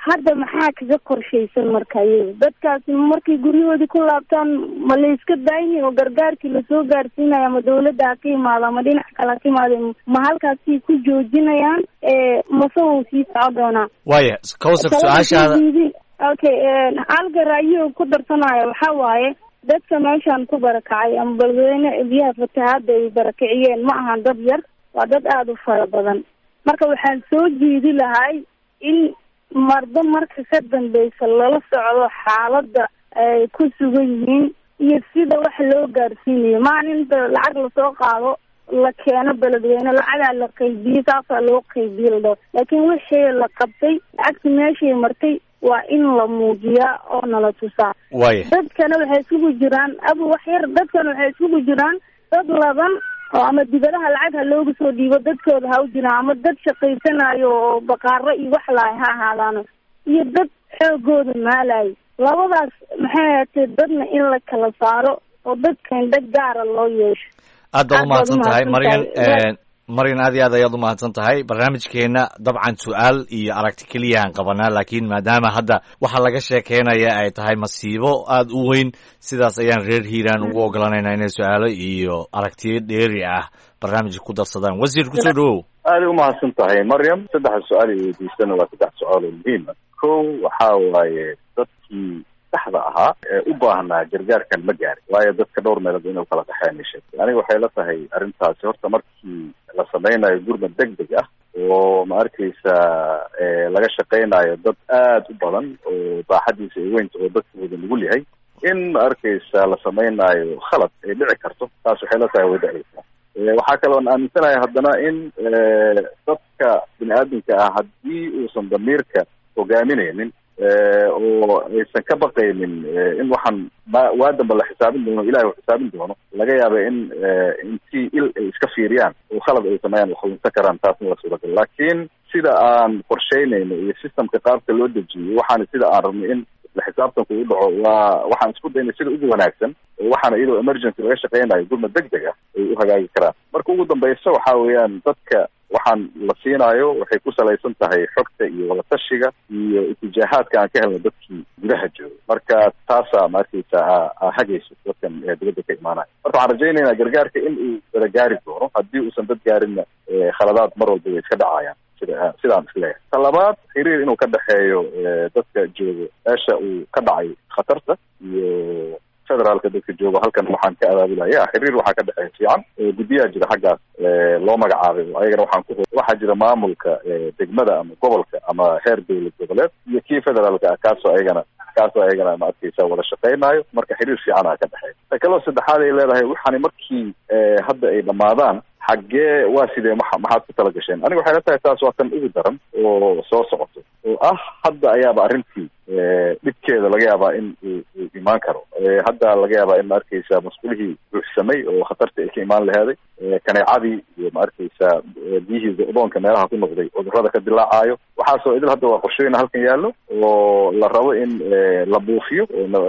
hadda maxaa kaga qorshaysan marka iyaga dadkaasi markay guryahoodii ku laabtaan ma la iska daayni oo gargaarkii lasoo gaarsiinaya ma dawladda ha ka imaado ama dhinac kale ha ka imaado ma halkaasii ku joojinayaan mase wuu sii soco doonaa waaya Kawsar su-aashaada okay halka ra'yiga ku darsanaya waxaa waaye dadka meeshaan ku barakacay ama beledweyne biyaha fatahaada ay barakiciyeen ma ahan dad yar waa dad aada u fara badan marka waxaan soo jeedi lahay in marba marka ka dambeysa lala socdo xaaladda ay ku sugan yihiin iyo sida wax loo gaarsiinayo maan inta lacag lasoo qaado la keeno beledweyne lacagaa la qaybiyo saasaa loo qaybiyo ladhao laakiin wixii la qabtay lacagta meeshay martay waa in la muujiyaa oo nala tusaa waaya dadkana waxay isugu jiraan wax yar dadkana waxay isugu jiraan dad laban oo ama dibadaha lacag ha looga soo dhiibo dadkooda ha u jiraan ama dad shaqaysanayo oo baqaaro iyo wax lahay ha ahaadaano iyo dad xoogooda maalayo labadaas maxay ahaatee dadna in la kala saaro oo dadkan dad gaara loo yeesho aad baad umahadsan tahay Maryan aad iyo aad ayaad umahadsan tahay barnaamijkeena dabcan su-aal iyo aragti keliya aan qabanaa laakiin maadaama hadda waxa laga sheekeynaya ay tahay masiibo aada u weyn sidaas ayaan reer hiiraan ugu ogolanaynaa inay su-aalo iyo aragtiyo dheeri ah barnaamijka ku darsadaan wasiir kusoo dhawow aada umahadsan tahay Maryam saddex su-aal ay weydiisana waa saddex su-aal oo muhiim ah kow waxaa waaye dadkii saxda ahaa ee u baahnaa gargaarkan ma gaarin waayo dadka dhowr meelood inuu kala qaxeen meesha aniga waxay la tahay arrintaasi horta markii la sameynayo gurmad degdeg ah oo ma arkaysa laga shaqeynayo dad aad u badan oo baaxadiisa ay weynta oo dadkooda nugul yahay in ma arkaysa la sameynayo khalad ay dhici karto taas waxay la tahay way dhacaysaa waxaa kaloon aaminsanahay haddana in dadka bini aadamka ah haddii uusan damiirka hogaaminaynin oo aysan ka baqaynin in waxaan waa damba la xisaabin doono ilahay uu xisaabin doono laga yaaba in intii il ay iska fiiriyaan oo khalad ay sameeyaan wax unta karaan taasna waa suuragal laakiin sida aan qorsheynayno iyo systemka qaabka loo dejiyey waxaana sida aan rabnay in la xisaabtanku u dhaco waa waxaan isku daynay sida ugu wanaagsan oo waxaana iyadoo emergency laga shaqeynayo gurmad degdeg ah ay u hagaagi karaan marka ugu dambeysa waxaa weeyaan dadka waxaan la siinaayo waxay ku salaysan tahay xogta iyo wadatashiga iyo itijaahaadka aan ka helno dadkii gudaha jooga marka taasaa ma arkaysa hagayso dadkan dibadda ka imaanaya marka waxaan rajaynaynaa gargaarka in uu wada gaari doono haddii uusan dad gaarinna khaladaad mar walba way iska dhacayaan sidaan isleeyahay ta labaad xiriir inuu ka dhexeeyo dadka jooga meesha uu ka dhacay khatarta iyo federaalka dadka jooga halkan waxaan ka abaabulaya xiriir waxaa ka dhexeeya fiican guddiyaa jira xaggaas loo magacaabay oo ayagana waxaa jira maamulka degmada ama gobolka ama heer dowlad goboleed iyo kii federaalka ah kaasoo ayagana ma arkaysa wada shaqeynaayo marka xiriir fiican aa ka dhexeeya ta kaloo saddexaad ay leedahay waxaani markii hadda ay dhammaadaan xaggee waa sidee maxaad ku tala gasheen aniga waxay la tahay taas waa tan ugu daran oo soo socoto oo ah hadda ayaaba arrintii dhibkeeda laga yaabaa in uu imaan karo hadda laga yaabaa in ma arkaysa mas'uulihii buuxsamay oo khatarta ay ka imaan laheeday kaneecadii iyo ma arkaysa biyihii go'doonka meelaha ku noqday cudurrada ka dilaacayo waxaasoo idil hadda waa qorshooyin halkan yaallo oo la rabo in la buufiyo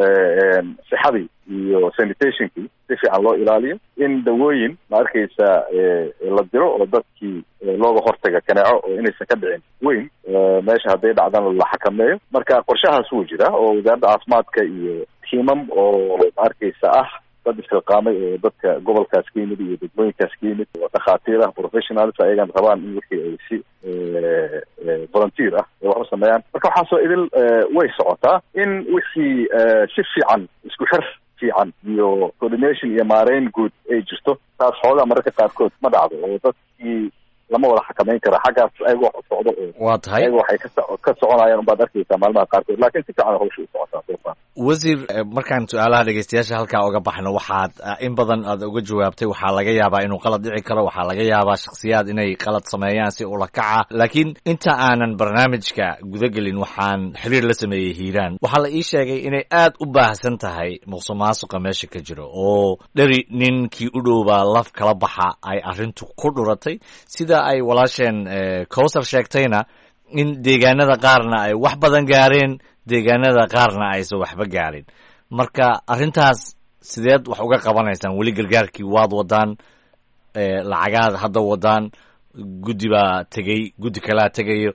sixadii iyo sanitationkii si fiican loo ilaaliyo in dawooyin ma arkaysa la diro oo dadkii looga hortaga kaneeco oo inaysan ka dhicin weyn meesha hadday dhacdana la xakameeyo marka qorshahaas wuu jira oo wasaaradda caafimaadka iyo tiimam oo ma arkaysa ah dad isxilqaamay oo dadka gobolkaas ka yimid iyo degmooyinkaas ka yimid oo dhakhaatiir ah professionals ayagan rabaan in wixii ay si volunteer ah ay wax u sameeyaan marka waxaasoo idil way socotaa in wixii si fiican isku xir fiican iyo coordination iyo maareyn guud ay jirto taas xoogaa mararka qaarkood ma dhacdo oo dadkii lama wada xakameyn kara xaggaas ayaga wax u socdo oo waa tahay ayaga waxay ka soconayaan unbaad arkaysaa maalmaha qaarkood laakiin si fiican hawsha u socotaa soofaan wasiir markaan su-aalaha dhegeystayaasha halkaa uga baxno waxaad in badan aad uga jawaabtay waxaa laga yaabaa inuu qalad dhici karo waxaa laga yaabaa shakhsiyaad inay qalad sameeyaan si ula kaca laakiin inta aanan barnaamijka gudagelin waxaan xiriir la sameeyey hiiraan waxaa la ii sheegay inay aad u baahsan tahay musuqmaasuqa meesha ka jiro oo dheri ninkii u dhowbaa laf kala baxa ay arrintu ku dhuratay sida ay walaasheen Kawsar sheegtayna in deegaanada qaarna ay wax badan gaareen deegaanada qaarna aysan waxba gaarin marka arrintaas sideed wax uga qabanaysaan weli gargaarkii waad wadaan lacagaad hadda wadaan guddi baa tegey guddi kalaa tegayo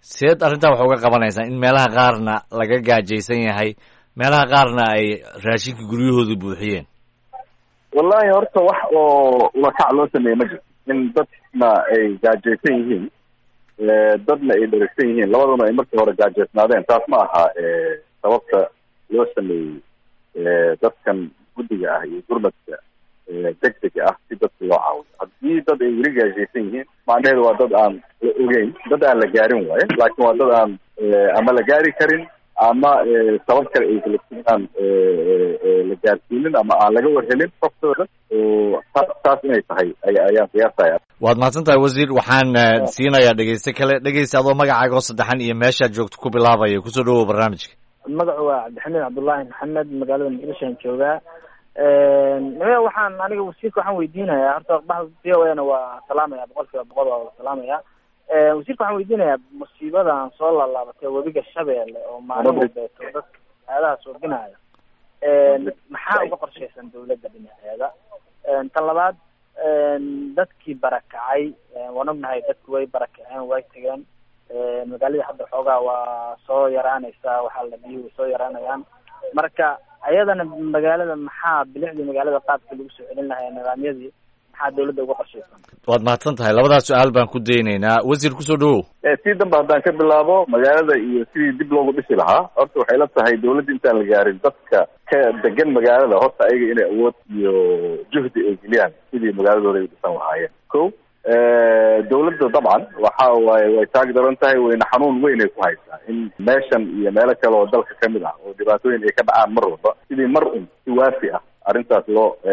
seed arrintaa wax uga qabanaysaa in meelaha qaarna laga gaajaysan yahay meelaha qaarna ay raashinka guryahooda buuxiyeen? wallahi horta wax oo lakac loo sameeye ma jirto. in dadna ay gaajaysan yihiin, dadna ay dheragsan yihiin, labaduna ay markii hore gaajaysnaadeen, taas ma aha sababta loo sameeyey dadkan guddiga ah iyo gurmadka degdega ah si dadka loo caawiyo. haddii dad ay weli gaajaysan yihiin, macnaheedu waa dad aan la ogeyn, dad aan la gaarin waaye, laakiin waa dad aan ama la gaari karin ama sabab kale ay kalaaan la gaarsiinin ama aan laga warhelin qoftooda. taas inay tahay ayaan qiyaasaya. waad mahadsan tahay wasiir. waxaan siinayaa dhegeyste kale. dhegeysta adoo magacaaga oo saddexan iyo meeshaad joogto ku bilaabaya, kusoo dhawow barnaamijka. magacu waa cabdixamiid cabdullaahi maxamed, magaalada muqdishoan joogaa. waxaan aniga wasiirka waxaan weydiinayaa, horta baxda v o na waa salaamaya, 100% waa salaamaya. wasiirka waxaan weydiinayaa musiibadan soo laalaabatay webiga Shabeelle oo maalin walbeeto dadka aadahaas ordinaya, maxaa uga qorshaysan dawladda dhinaceeda? tan labaad, dadkii barakacay, waan ognahay dadku way barakaceen, way tageen, magaalada hadda xoogaa waa soo yaraanaysaa, waxaa la biyuhu way soo yaraanayaan. marka ayadana magaalada maxaa bilicdii magaalada qaabkii lagu soo celin lahaa nidaamyadii maxaa dawladda uga qorshaysan? waad mahadsan tahay. labadaas su-aal baan ku daynaynaa. wasiir kusoo dhawow. sii danba haddaan ka bilaabo magaalada iyo sidii dib loogu dhisi lahaa, horta waxay la tahay dawladda intaan la gaarin dadka ka degan magaalada horta ayaga inay awood iyo juhdi ay geliyaan sidii magaaladooda ay dhisan lahaayeen. ko dawladda dabcan waxa waaye way taag daran tahay, wayna xanuun weyn ay ku haysaa in meeshan iyo meelo kale oo dalka kamid ah oo dhibaatooyin ay ka dhacaan mar walba, sidii mar un si waafi ah arrintaas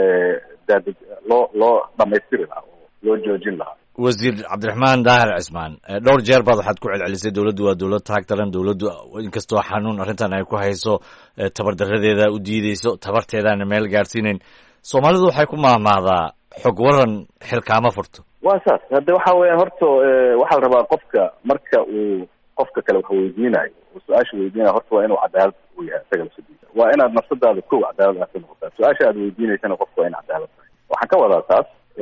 loo dhamaystiri lahaa oo loo joojin lahaa. wasiir cabdiraxmaan daahir cismaan, dhowr jeer baad waxaad ku celcelisay dawladdu waa dawlad taag daran, dawladdu inkastoo xanuun arrintan ay ku hayso, tabardaradeeda u diideyso, tabarteedaana meel gaadhsiinayn. soomaalidu waxay ku mahmahdaa xog waran xilkaama furto. waa saas. hadda waxa weeyaan horta waxaa la rabaa qofka marka uu qofka kale wax weydiinayo oo su-aasha weydiinayo, horta waa inuu cadaalad u yahay isaga lafsadiisa. waa inaad nafsadaada kow cadaalad aad ka noqotaa. su-aasha aad weydiinaysana qofka waa in cadaalad tahay. waxaan ka wadaa taas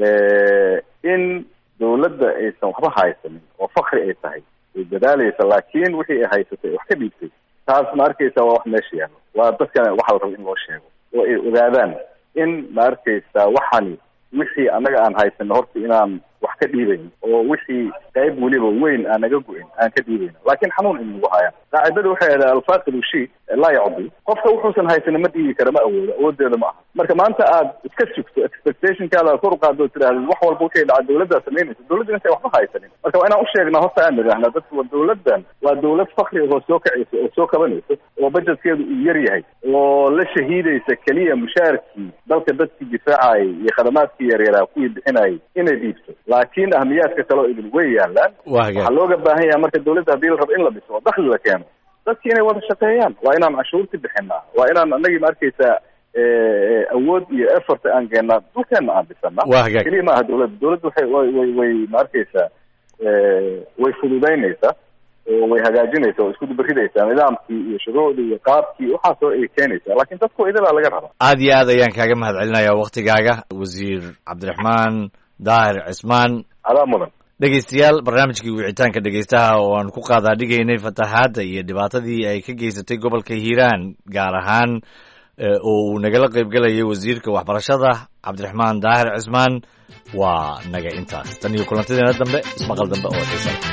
in dawladda aysan waxba haysanin oo fakri ay tahay, ay dadaalaysa, laakiin wixii ay haysatay wax ka dhiibtay, taas ma arkaysa waa wax meesha yaalo. waa dadkana waxaa la raba in loo sheego oo ay ogaadaan in ma arkaysa waxani wixii annaga aan haysano horta inaan wax ka dhiibayn, oo wixii qayb weliba weyn aan naga go-in aan ka dhiibayn, laakiin xanuun in lagu hayaan. qaacidada waxay ahayd alfaaqidu shay laa yacdi, qofka wuxuusan haysanin ma dhiibi kara, ma awoodo, awoodeeda ma aha. marka maanta aad iska sugto expectationkaada aad kor u qaado tiraahdo wax walba waxay dhaca dawladdaa samaynaysa, dawladda intay waxba haysanin. marka waa inaan u sheegnaa horta aan nidhaahna dadka waa dawladdan waa dawlad fakri oo soo kacaysa oo soo kabanaysa, oo bajetkeedu uu yar yahay, oo la shahiidaysa keliya mushaarkii dalka dadkii difaacayay iyo khadamaadkii yaryaraa kuwii bixinayay inay dhiibto, laakiin ahmiyaadka kale oo idin way yaalaan. waxaa looga baahan yahay marka dawladda haddii la rabo in la dhiso oo dakhli la keeno, dadki inay wada shaqeeyaan, waa inaan cashuurti bixinaa, waa inaan anagii ma arkaysaa awood iyo effort aan geenaa, dhulkeena aan dhisana. keliya ma aha dawladda. dawladda way ma arkaysaa way fududaynaysaa oo way hagaajinaysaa oo isku dubaridaysaa nidaamkii iyo shuruucdii iyo qaabkii waxaasoo ay keenaysaa, laakiin dadku idilaa laga raba. aad iyo aad ayaan kaaga mahad celinayaa waktigaaga wasiir cabdiraxmaan daahir cismaan. adaa mudan. dhegeystayaal, barnaamijkii wicitaanka dhegeystaha oo aan ku qaadaadhigaynay fatahaadda iyo dhibaatadii ay ka geysatay gobolka hiiraan gaar ahaan, oo uu nagala qaybgelayay wasiirka waxbarashada cabdiraxmaan daahir cismaan, waa naga intaas. tan iyo kulantadeena dambe, ismaqal dambe oo xiisa leh.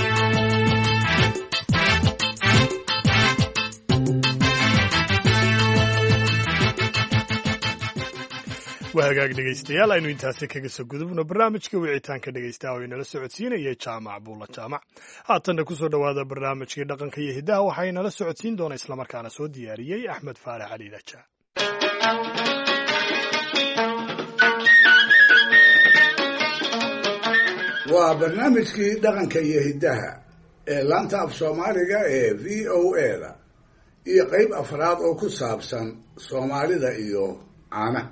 waa hagaag dhegaystayaal, aynu intaasi kaga soo gudubno barnaamijka wicitaanka dhegaystaha oo inala socodsiinaya jaamac buulla jaamac. haatanna kusoo dhowaada barnaamijkii dhaqanka iyo hiddaha waxaa inala socodsiin doona islamarkaana soo diyaariyey axmed faarax cali daja. waa barnaamijkii dhaqanka iyo hiddaha ee laanta af soomaaliga ee v o a da iyo qayb afraad oo ku saabsan soomaalida iyo caanaha.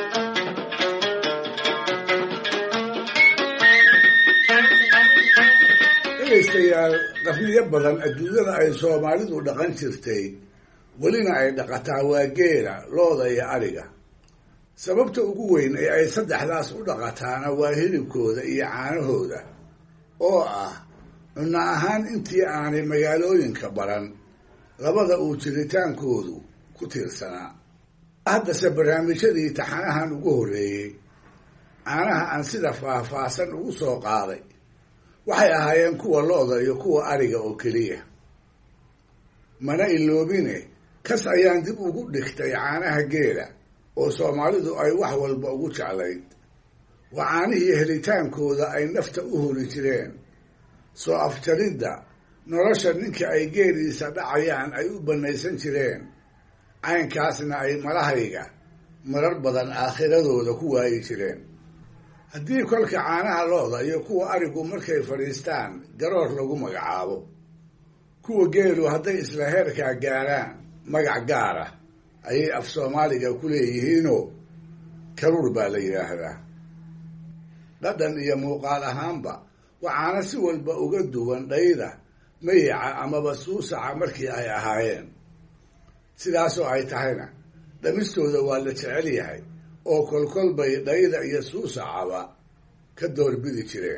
dhegaystayaal, qarniyo badan adduunyada ay soomaalidu dhaqan jirtay welina ay dhaqataa waa geela, looda iyo adhiga. sababta ugu weyn ee ay saddexdaas u dhaqataana waa hilibkooda iyo caanahooda oo ah cunno ahaan intii aanay magaalooyinka baran labada uu jiritaankoodu ku tiirsanaa. haddase barnaamijyadii taxanahan ugu horreeyey caanaha aan sida faahfaahsan ugu soo qaaday waxay ahaayeen kuwa lo-da iyo kuwa ariga oo keliya. mana iloobine kas ayaan dib ugu dhigtay caanaha geela oo soomaalidu ay wax walba ugu jeclayd. waa caanihii helitaankooda ay nafta u hori jireen, soo afjaridda nolosha ninka ay geeliisa dhacayaan ay u bannaysan jireen, caynkaasna ay malahayga marar badan aakhiradooda ku waayi jireen. haddii kolka caanaha lo-da iyo kuwa arigu markay fadhiistaan garoor lagu magacaabo, kuwa geelu hadday isla heerkaa gaaraan magac gaara ayay af soomaaliga ku leeyihiinoo karuur baa la yidhaahdaa. dhadhan iyo muuqaal ahaanba waa caano si walba uga duwan dhayda, mayica amaba suusaca markii ay ahaayeen. sidaasoo ay tahayna dhamistooda waa la jecel yahay oo kolkol bay dhayda iyo suusacaba ka doorbidi jireen.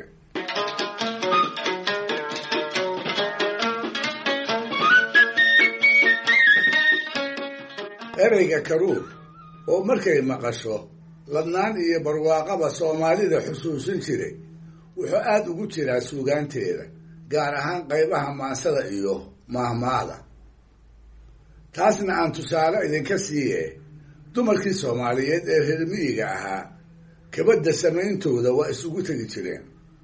ereyga karuur oo markay maqasho ladnaan iyo barwaaqaba soomaalida xusuusin jiray wuxuu aada ugu jiraa suugaanteeda, gaar ahaan qaybaha maansada iyo maahmaada. taasna aan tusaale idinka siiye, dumarkii soomaaliyeed ee reer miyiga ahaa kabadda samayntooda waa isugu tegi jireen.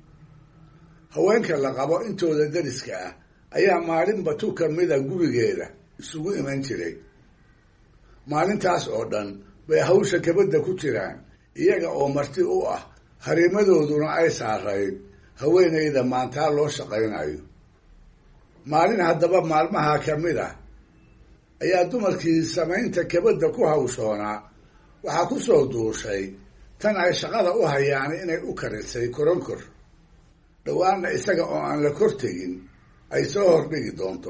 haweenka la qabo intooda dariska ah ayaa maalinba tu ka mida gurigeeda isugu iman jiray. maalintaas oo dhan bay hawsha kabadda ku jiraan, iyaga oo marti u ah, harimadooduna ay saarayd haweenayda maantaa loo shaqaynayo. maalin haddaba maalmaha ka mid ah ayaa dumarkii samaynta kabadda ku hawshoonaa waxaa ku soo duushay tan ay shaqada u hayaan inay u karisay koronkor, dhowaanna isaga oo aan la kor tegin ay soo hordhigi doonto.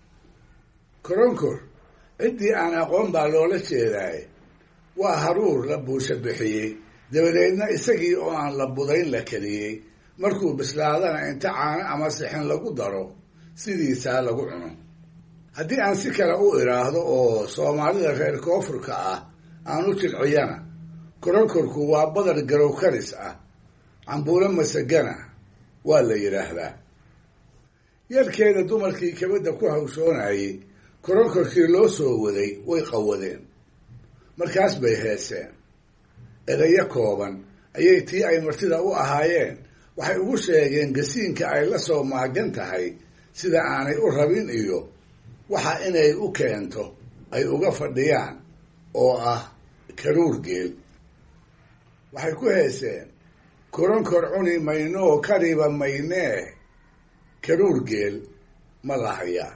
koronkor ciddii aan aqoon baa loola jeedaay waa haruur la buusha bixiyey, dabadeedna isagii oo aan la budayn la kariyey, markuu bislaadana inta caano ama sixin lagu daro sidiisaa lagu cuno. haddii aan si kale u idhaahdo oo soomaalida reer koonfurka ah aan u jilciyana, koronkorku waa badar garow karis ah, cambuulo masagana waa la yidhaahdaa. yeelkeeda dumarkii kabadda ku hawshoonayey koronkorkii loo soo waday way qawadeen. markaas bay heeseen. edayo kooban ayay tii ay martida u ahaayeen waxay ugu sheegeen gasiinka ay la soo maagan tahay sida aanay u rabin iyo waxa inay u keento ay uga fadhiyaan oo ah karuur geel. waxay ku heeseen koronkor cuni maynoo kariba maynee, karuur geel ma lahayaa.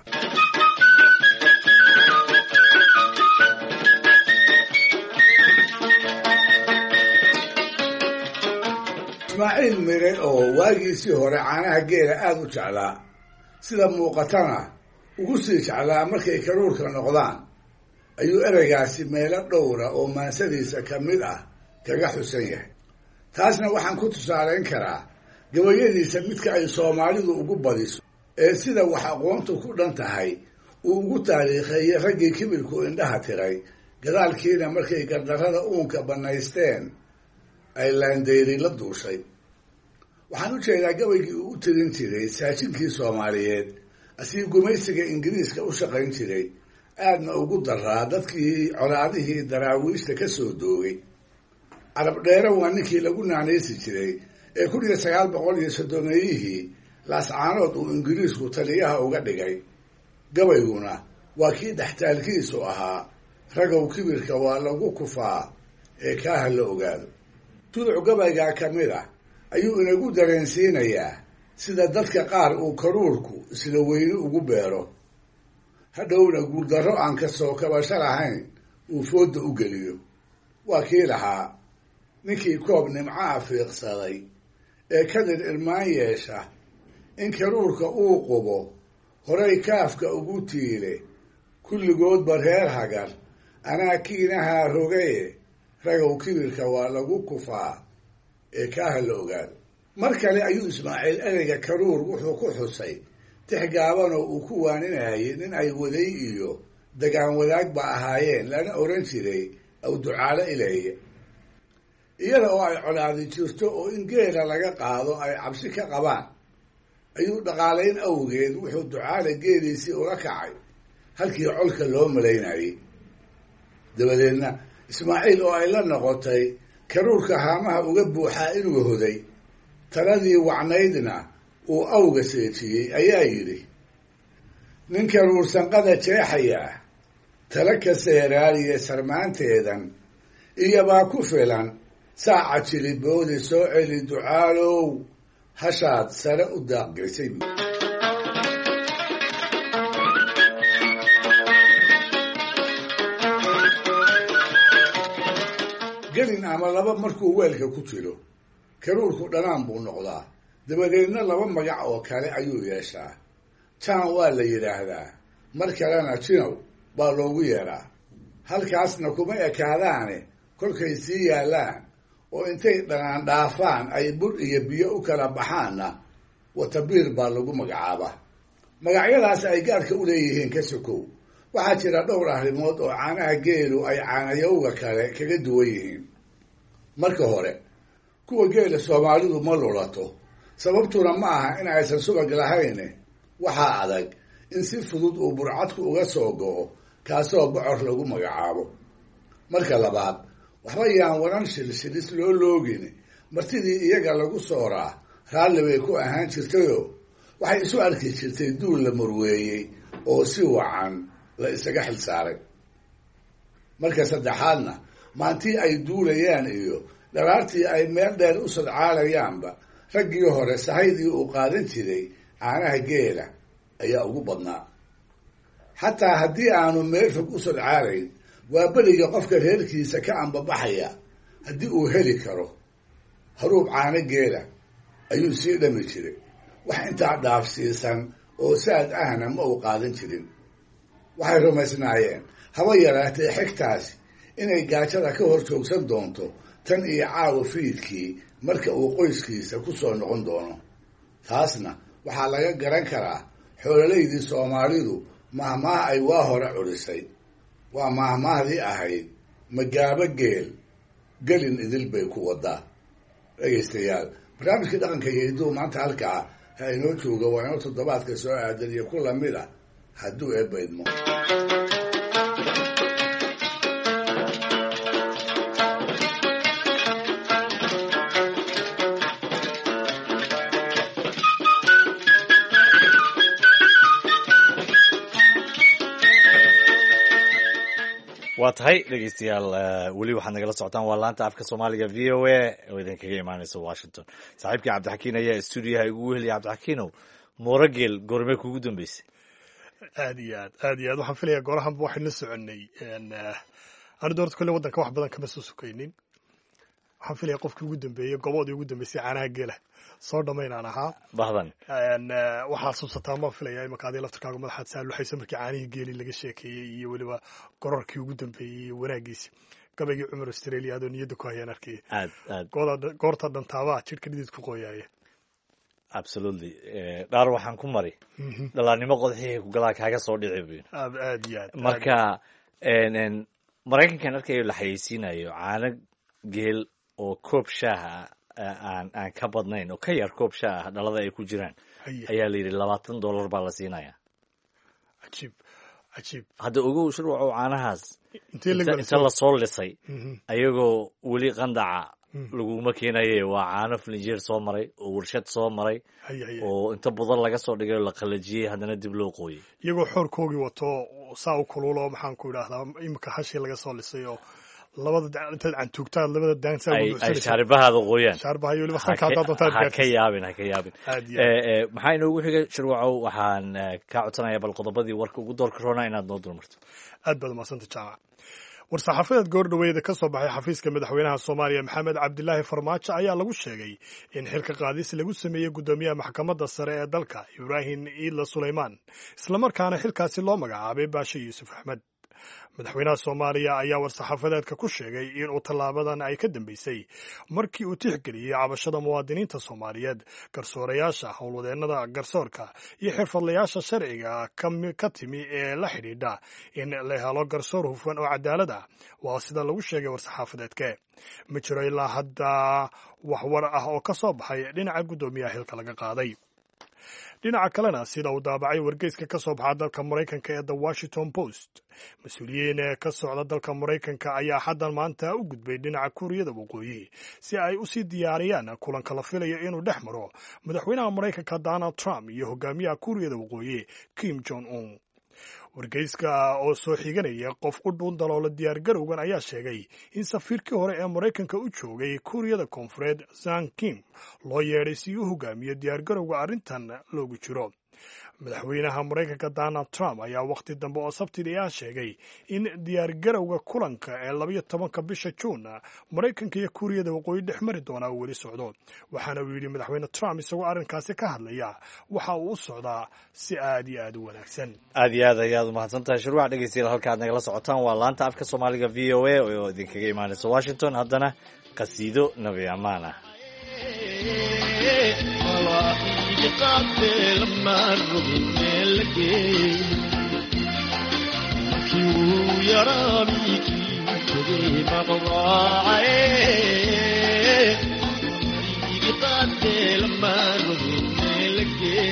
ismaaciil mire oo waagiisii hore caanaha geela aada u jeclaa, sida muuqatana ugu sii jeclaa markay karuurka noqdaan, ayuu ereygaasi meelo dhowra oo maansadiisa ka mid ah kaga xusan yahay. taasna waxaan ku tusaalayn karaa gabayadiisa midka ay soomaalidu ugu badiso ee sida wax aqoontu ku dhan tahay uu ugu taariikheeyey raggii kibirku indhaha tiray, gadaalkiina markay gardarrada uunka bannaysteen ay laandeyri la duushay. waxaan u jeedaa gabaygii uu u tirin jiray saajinkii soomaaliyeed asii gumaysiga ingiriiska u shaqayn jiray, aadna ugu daraa dadkii colaadihii daraawiishta ka soo doogay. carab dheere waa ninkii lagu naanaysi jiray ee 1930 laascaanood uu ingiriisku taliyaha uga dhigay. gabayguna waa kii dhextaalkiisu ahaa ragow kibirka waa lagu kufaa ee kaaha la ogaado. tuduc gabaygaa ka mid ah ayuu inagu dareensiinayaa sida dadka qaar uu karuurku isla weyni ugu beero, hadhowna guuldarro aan ka soo kabasho lahayn uu foodda u geliyo. waa kii lahaa ninkii koob nimcaha fiiqsaday ee kadir irmaan yeesha, in karuurka uu qubo horay kaafka ugu tiile, kulligoodba reer hagar anaa kiinahaa rogaye, ragow kibirka waa lagu kufaa ee kaaha la ogaado. mar kale ayuu ismaaciil ereyga karuur wuxuu ku xusay tix gaabanoo uu ku waaninayay nin ay waday iyo dagaan wadaagba ahaayeen lana oran jiray aw ducaalo ileeye iyada oo ay colaadi jirto oo in geela laga qaado ay cabsi ka qabaan ayuu dhaqaalayn awgeed wuxuu ducaale geeliisii ula kacay halkii colka loo malaynayay dabadeedna ismaaciil oo ay la noqotay karuurka haamaha uga buuxaa inuu hoday taladii wacnaydna uu awga seejiyey ayaa yidhi nin karuur sanqada jeexayaa tala ka seeraaliya sarmaanteedan iyobaa ku filan saaca jiliboodi soo celi ducaalow hashaad sare u daaqgeysay gelin ama laba markuu weelka ku jiro karuurku dhanaan buu noqdaa dabadeedna laba magac oo kale ayuu yeeshaa jaan waa la yidhaahdaa mar kalena jinow baa loogu yeedhaa halkaasna kuma ekaadaane kolkay sii yaallaan oo intay dhanaan dhaafaan ay bur iyo biyo u kala baxaanna watabiir baa lagu magacaabaa magacyadaas ay gaarka u leeyihiin ka sokow waxaa jira dhowr arrimood oo caanaha geelu ay caanayowga kale kaga duwan yihiin marka hore kuwa geela soomaalidu ma lulato sababtuna ma aha in aysan subag lahayn waxaa adag in si fudud uu burcadku uga soo go'o kaasoo bocor lagu magacaabo marka labaad waxba yaan waran shilshilis loo loogin martidii iyaga lagu sooraa raalli bay ku ahaan jirtayoo waxay isu arki jirtay duul la marweeyey oo si wacan la isaga xil saaray marka saddexaadna maantii ay duulayaan iyo dharaartii ay meel dheer u sadcaalayaanba raggii hore sahaydii uu qaadan jiray caanaha geela ayaa ugu badnaa xataa haddii aanu meel fog u sadcaalayn waa beriga qofka reerkiisa ka ambabaxaya haddii uu heli karo haruub caano geela ayuu sii dhami jiray wax intaa dhaafsiisan oo saad ahna ma uu qaadan jirin waxay rumaysnaayeen haba yaraatee xigtaasi inay gaajada ka hor joogsan doonto tan iyo caawa fiidkii marka uu qoyskiisa ku soo noqon doono taasna waxaa laga garan karaa xoololaydii soomaalidu mahmaah ay waa hore culisay waa mahmaahdii ahayd magaabo geel gelin idil bay ku wadaa dhegaystayaal barnaamijkii dhaqanka iyo hidduu maanta halkaa ha inoo jooga waa inoo toddobaadka soo aadan iyo ku lamid a hadduu eebbaydmo waa tahay dhegeystayaal weli waxaad nagala socotaan waa laanta afka soomaaliga v o a oo idinkaga imaaneysa washington saaxiibkii cabdixakiin ayaa stuudiyaha igu weheliya cabdixakiinow moorogeel goormee kugu dambeysay aad iyo aad waxaan filaya goorahanba waxayna soconay ani doorta kolle waddanka wax badan kama soo sukaynin waxaan filaya qofkii ugu dambeeyey goboodii ugu dambeysay caanaha geela soo dhamaynaan ahaa bahdan waxaa xasuusataa maan filaya imaka adii laftarkaaga madaxaad saaluxaysa markii caanihii geeli laga sheekeeyey iyo weliba gororkii ugu dambeeyey iyo wanaagiisi gabaygii cumar australia adoo niyadda ku hayaan arkaya goorta dhantaabaa jidhka dhidid ku qooyaaya absolutely dhaar waxaan ku mari dhalaannimo qodxihii kugalaa kaaga soo dhici buyn aad iyo aad marka maraykankan arkayo la xayeysiinayo caano geel oo koob shaaha aan ka badnayn oo ka yar koob shaah ah dhalada ay ku jiraan ayaa la yidhi $20 baa la siinaya cajiib hadda ogow shirwaco caanahaas inta lasoo lisay ayagoo weli qandaca laguma keenaye waa caano filinjeer soo maray oo warshad soo maray oo inta budan laga soo dhigay oo la qalajiyey haddana dib loo qooyey iyagoo xoorkoogii wato saa u kuluulo maxaan ku idhaahdaa imika hashii laga soo lisay oo labada intaad cantuugtaad labada daansa ay shaaribahaada qooyaan shaaribaha iyo weliba sanka haddaad doontaad ha ka yaabin maxaa inoogu xigay shirwacow waxaan kaa codsanayaa bal qodobadii warka ugu doorka roonaa inaad noo dulmarto aad baad umadsanta jaamac war-saxaafadeed goordhaweeda ka soo baxay xafiiska madaxweynaha soomaaliya maxamed cabdilaahi farmaajo ayaa lagu sheegay in xilka qaadis lagu sameeyey guddoomiyaha maxkamadda sare ee dalka ibraahim iidla sulaymaan islamarkaana xilkaasi loo magacaabay baashe yuusuf axmed madaxweynaha soomaaliya ayaa war-saxaafadeedka ku sheegay inuu tallaabadan ay ka dambeysay markii uu tixgeliyey cabashada muwaadiniinta soomaaliyeed garsoorayaasha howlwadeennada garsoorka iyo xirfadlayaasha sharciga ka timi ee la xidhiidha in la helo garsoor hufan oo cadaalad ah. waa sida lagu sheegay war-saxaafadeedke. ma jiro ilaa hadda wax war ah oo ka soo baxay dhinaca guddoomiyaha xilka laga qaaday. dhinaca kalena sida uu daabacay wargeyska ka soo baxa dalka maraykanka ee The Washington Post, mas-uuliyiin ka socda dalka maraykanka ayaa xaddan maanta u gudbay dhinaca kuuriyada waqooyi si ay u sii diyaariyaan kulanka la filayo inuu dhex maro madaxweynaha maraykanka Donald Trump iyo hogaamiyaha kuuriyada waqooyi Kim Jong Un. wargeyska oo soo xiganaya qof u dhuun daloola diyaargarowgan ayaa sheegay in safiirkii hore ee maraykanka u joogay kuuriyada koonfureed Zhang Kim loo yeedhay si uu hogaamiyo diyaargarowga arrintan loogu jiro. madaxweynaha maraykanka Donald Trump ayaa wakhti dambe oo sabtidii ah sheegay in diyaargarowga kulanka ee 12 bisha Juun maraykanka iyo kuuriyada waqooyi dhex mari doona uu weli socdo. waxaana uu yidhi madaxweyne Trump isagoo arrinkaasi ka hadlaya waxa uu u socdaa si aad iyo aad u wanaagsan. aad iyo aad ayaad u mahadsantahay shuruuc dhegeystayaal. halka aad nagala socotaan waa laanta afka Soomaaliga VOA oo idinkaga imaanaysa Washington. haddana qasiido nabi amaan ah. قاتل مر بالملكي كيو يرامي كي مقضاعي قاتل مر بالملكي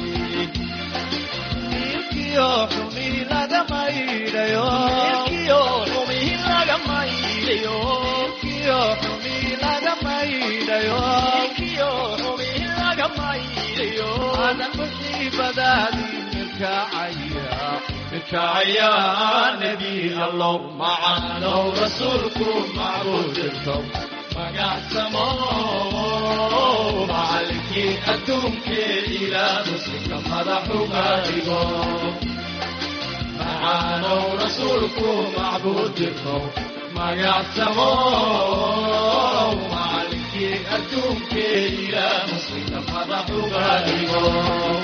كيو حمي لغمايدا يو كيو حمي لغمايدا يو كيو حمي لغمايدا يو كيو حمي هذا المصيبة ذاتي مكعيا نبي الله معنا ورسولكم معبودكم مقاسموا معلكي أدومك إلى مسلكم هذا حبائكم معنا ورسولكم معبودكم مقاسموا معلكي أدومك إلى مسلكم هذا حبائكم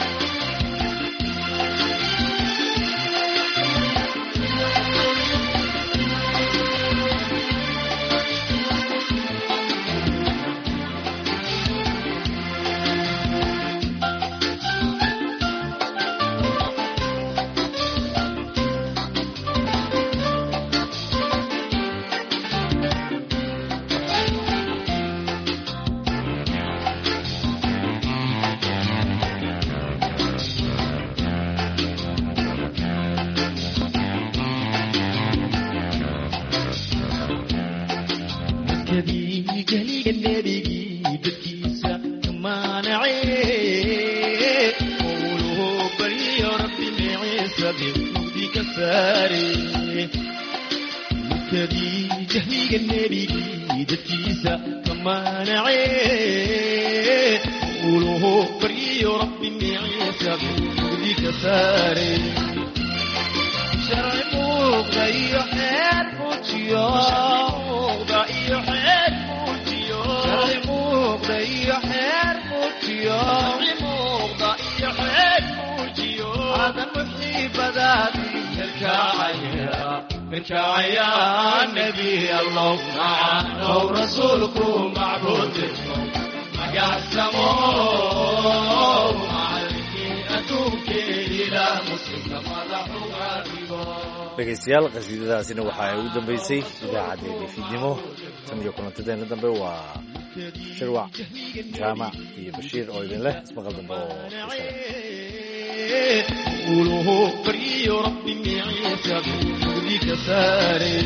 يا نبي الله معنا ورسولكم معبودكم مقاسموا معلكي أتوك إلى مسلم dhegeystayaal qasiidadaasina waxa ay ugu dambeysay idaacadeena fiidnimo. tan iyo kulantadeena dambe waa shirwac jaamac iyo bashiir oo idin leh ismaqal dambe oo قوله بري ربي معيسى بك ساري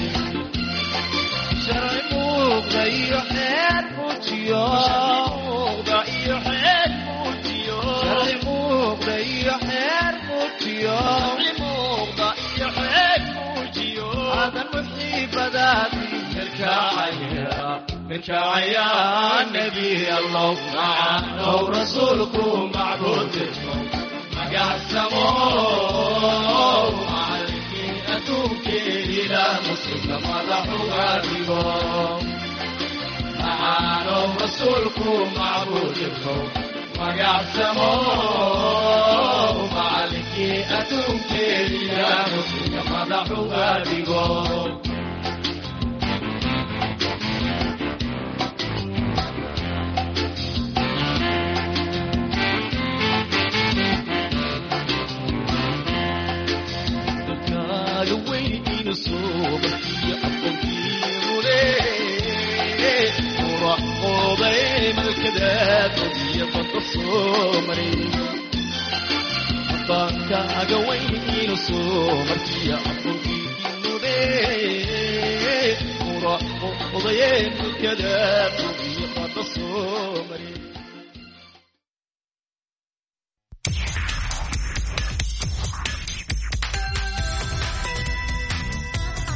شرع غير حير موتيو غير حير موتيو شرع غير حير موتيو غير حير موتيو هذا المصيبة ذاتي الكعيا نبي الله معنا ورسولكم معبودكم مقاسموا معلكي أتوك إلى مسلم هذا حبائكم معنا ورسولكم معبودكم مقاسموا معلكي أتوك إلى مسلم madaxuga dhigo أجوين صومك يا أبوكي نوري ورا وضيين كذا وضيق الصومري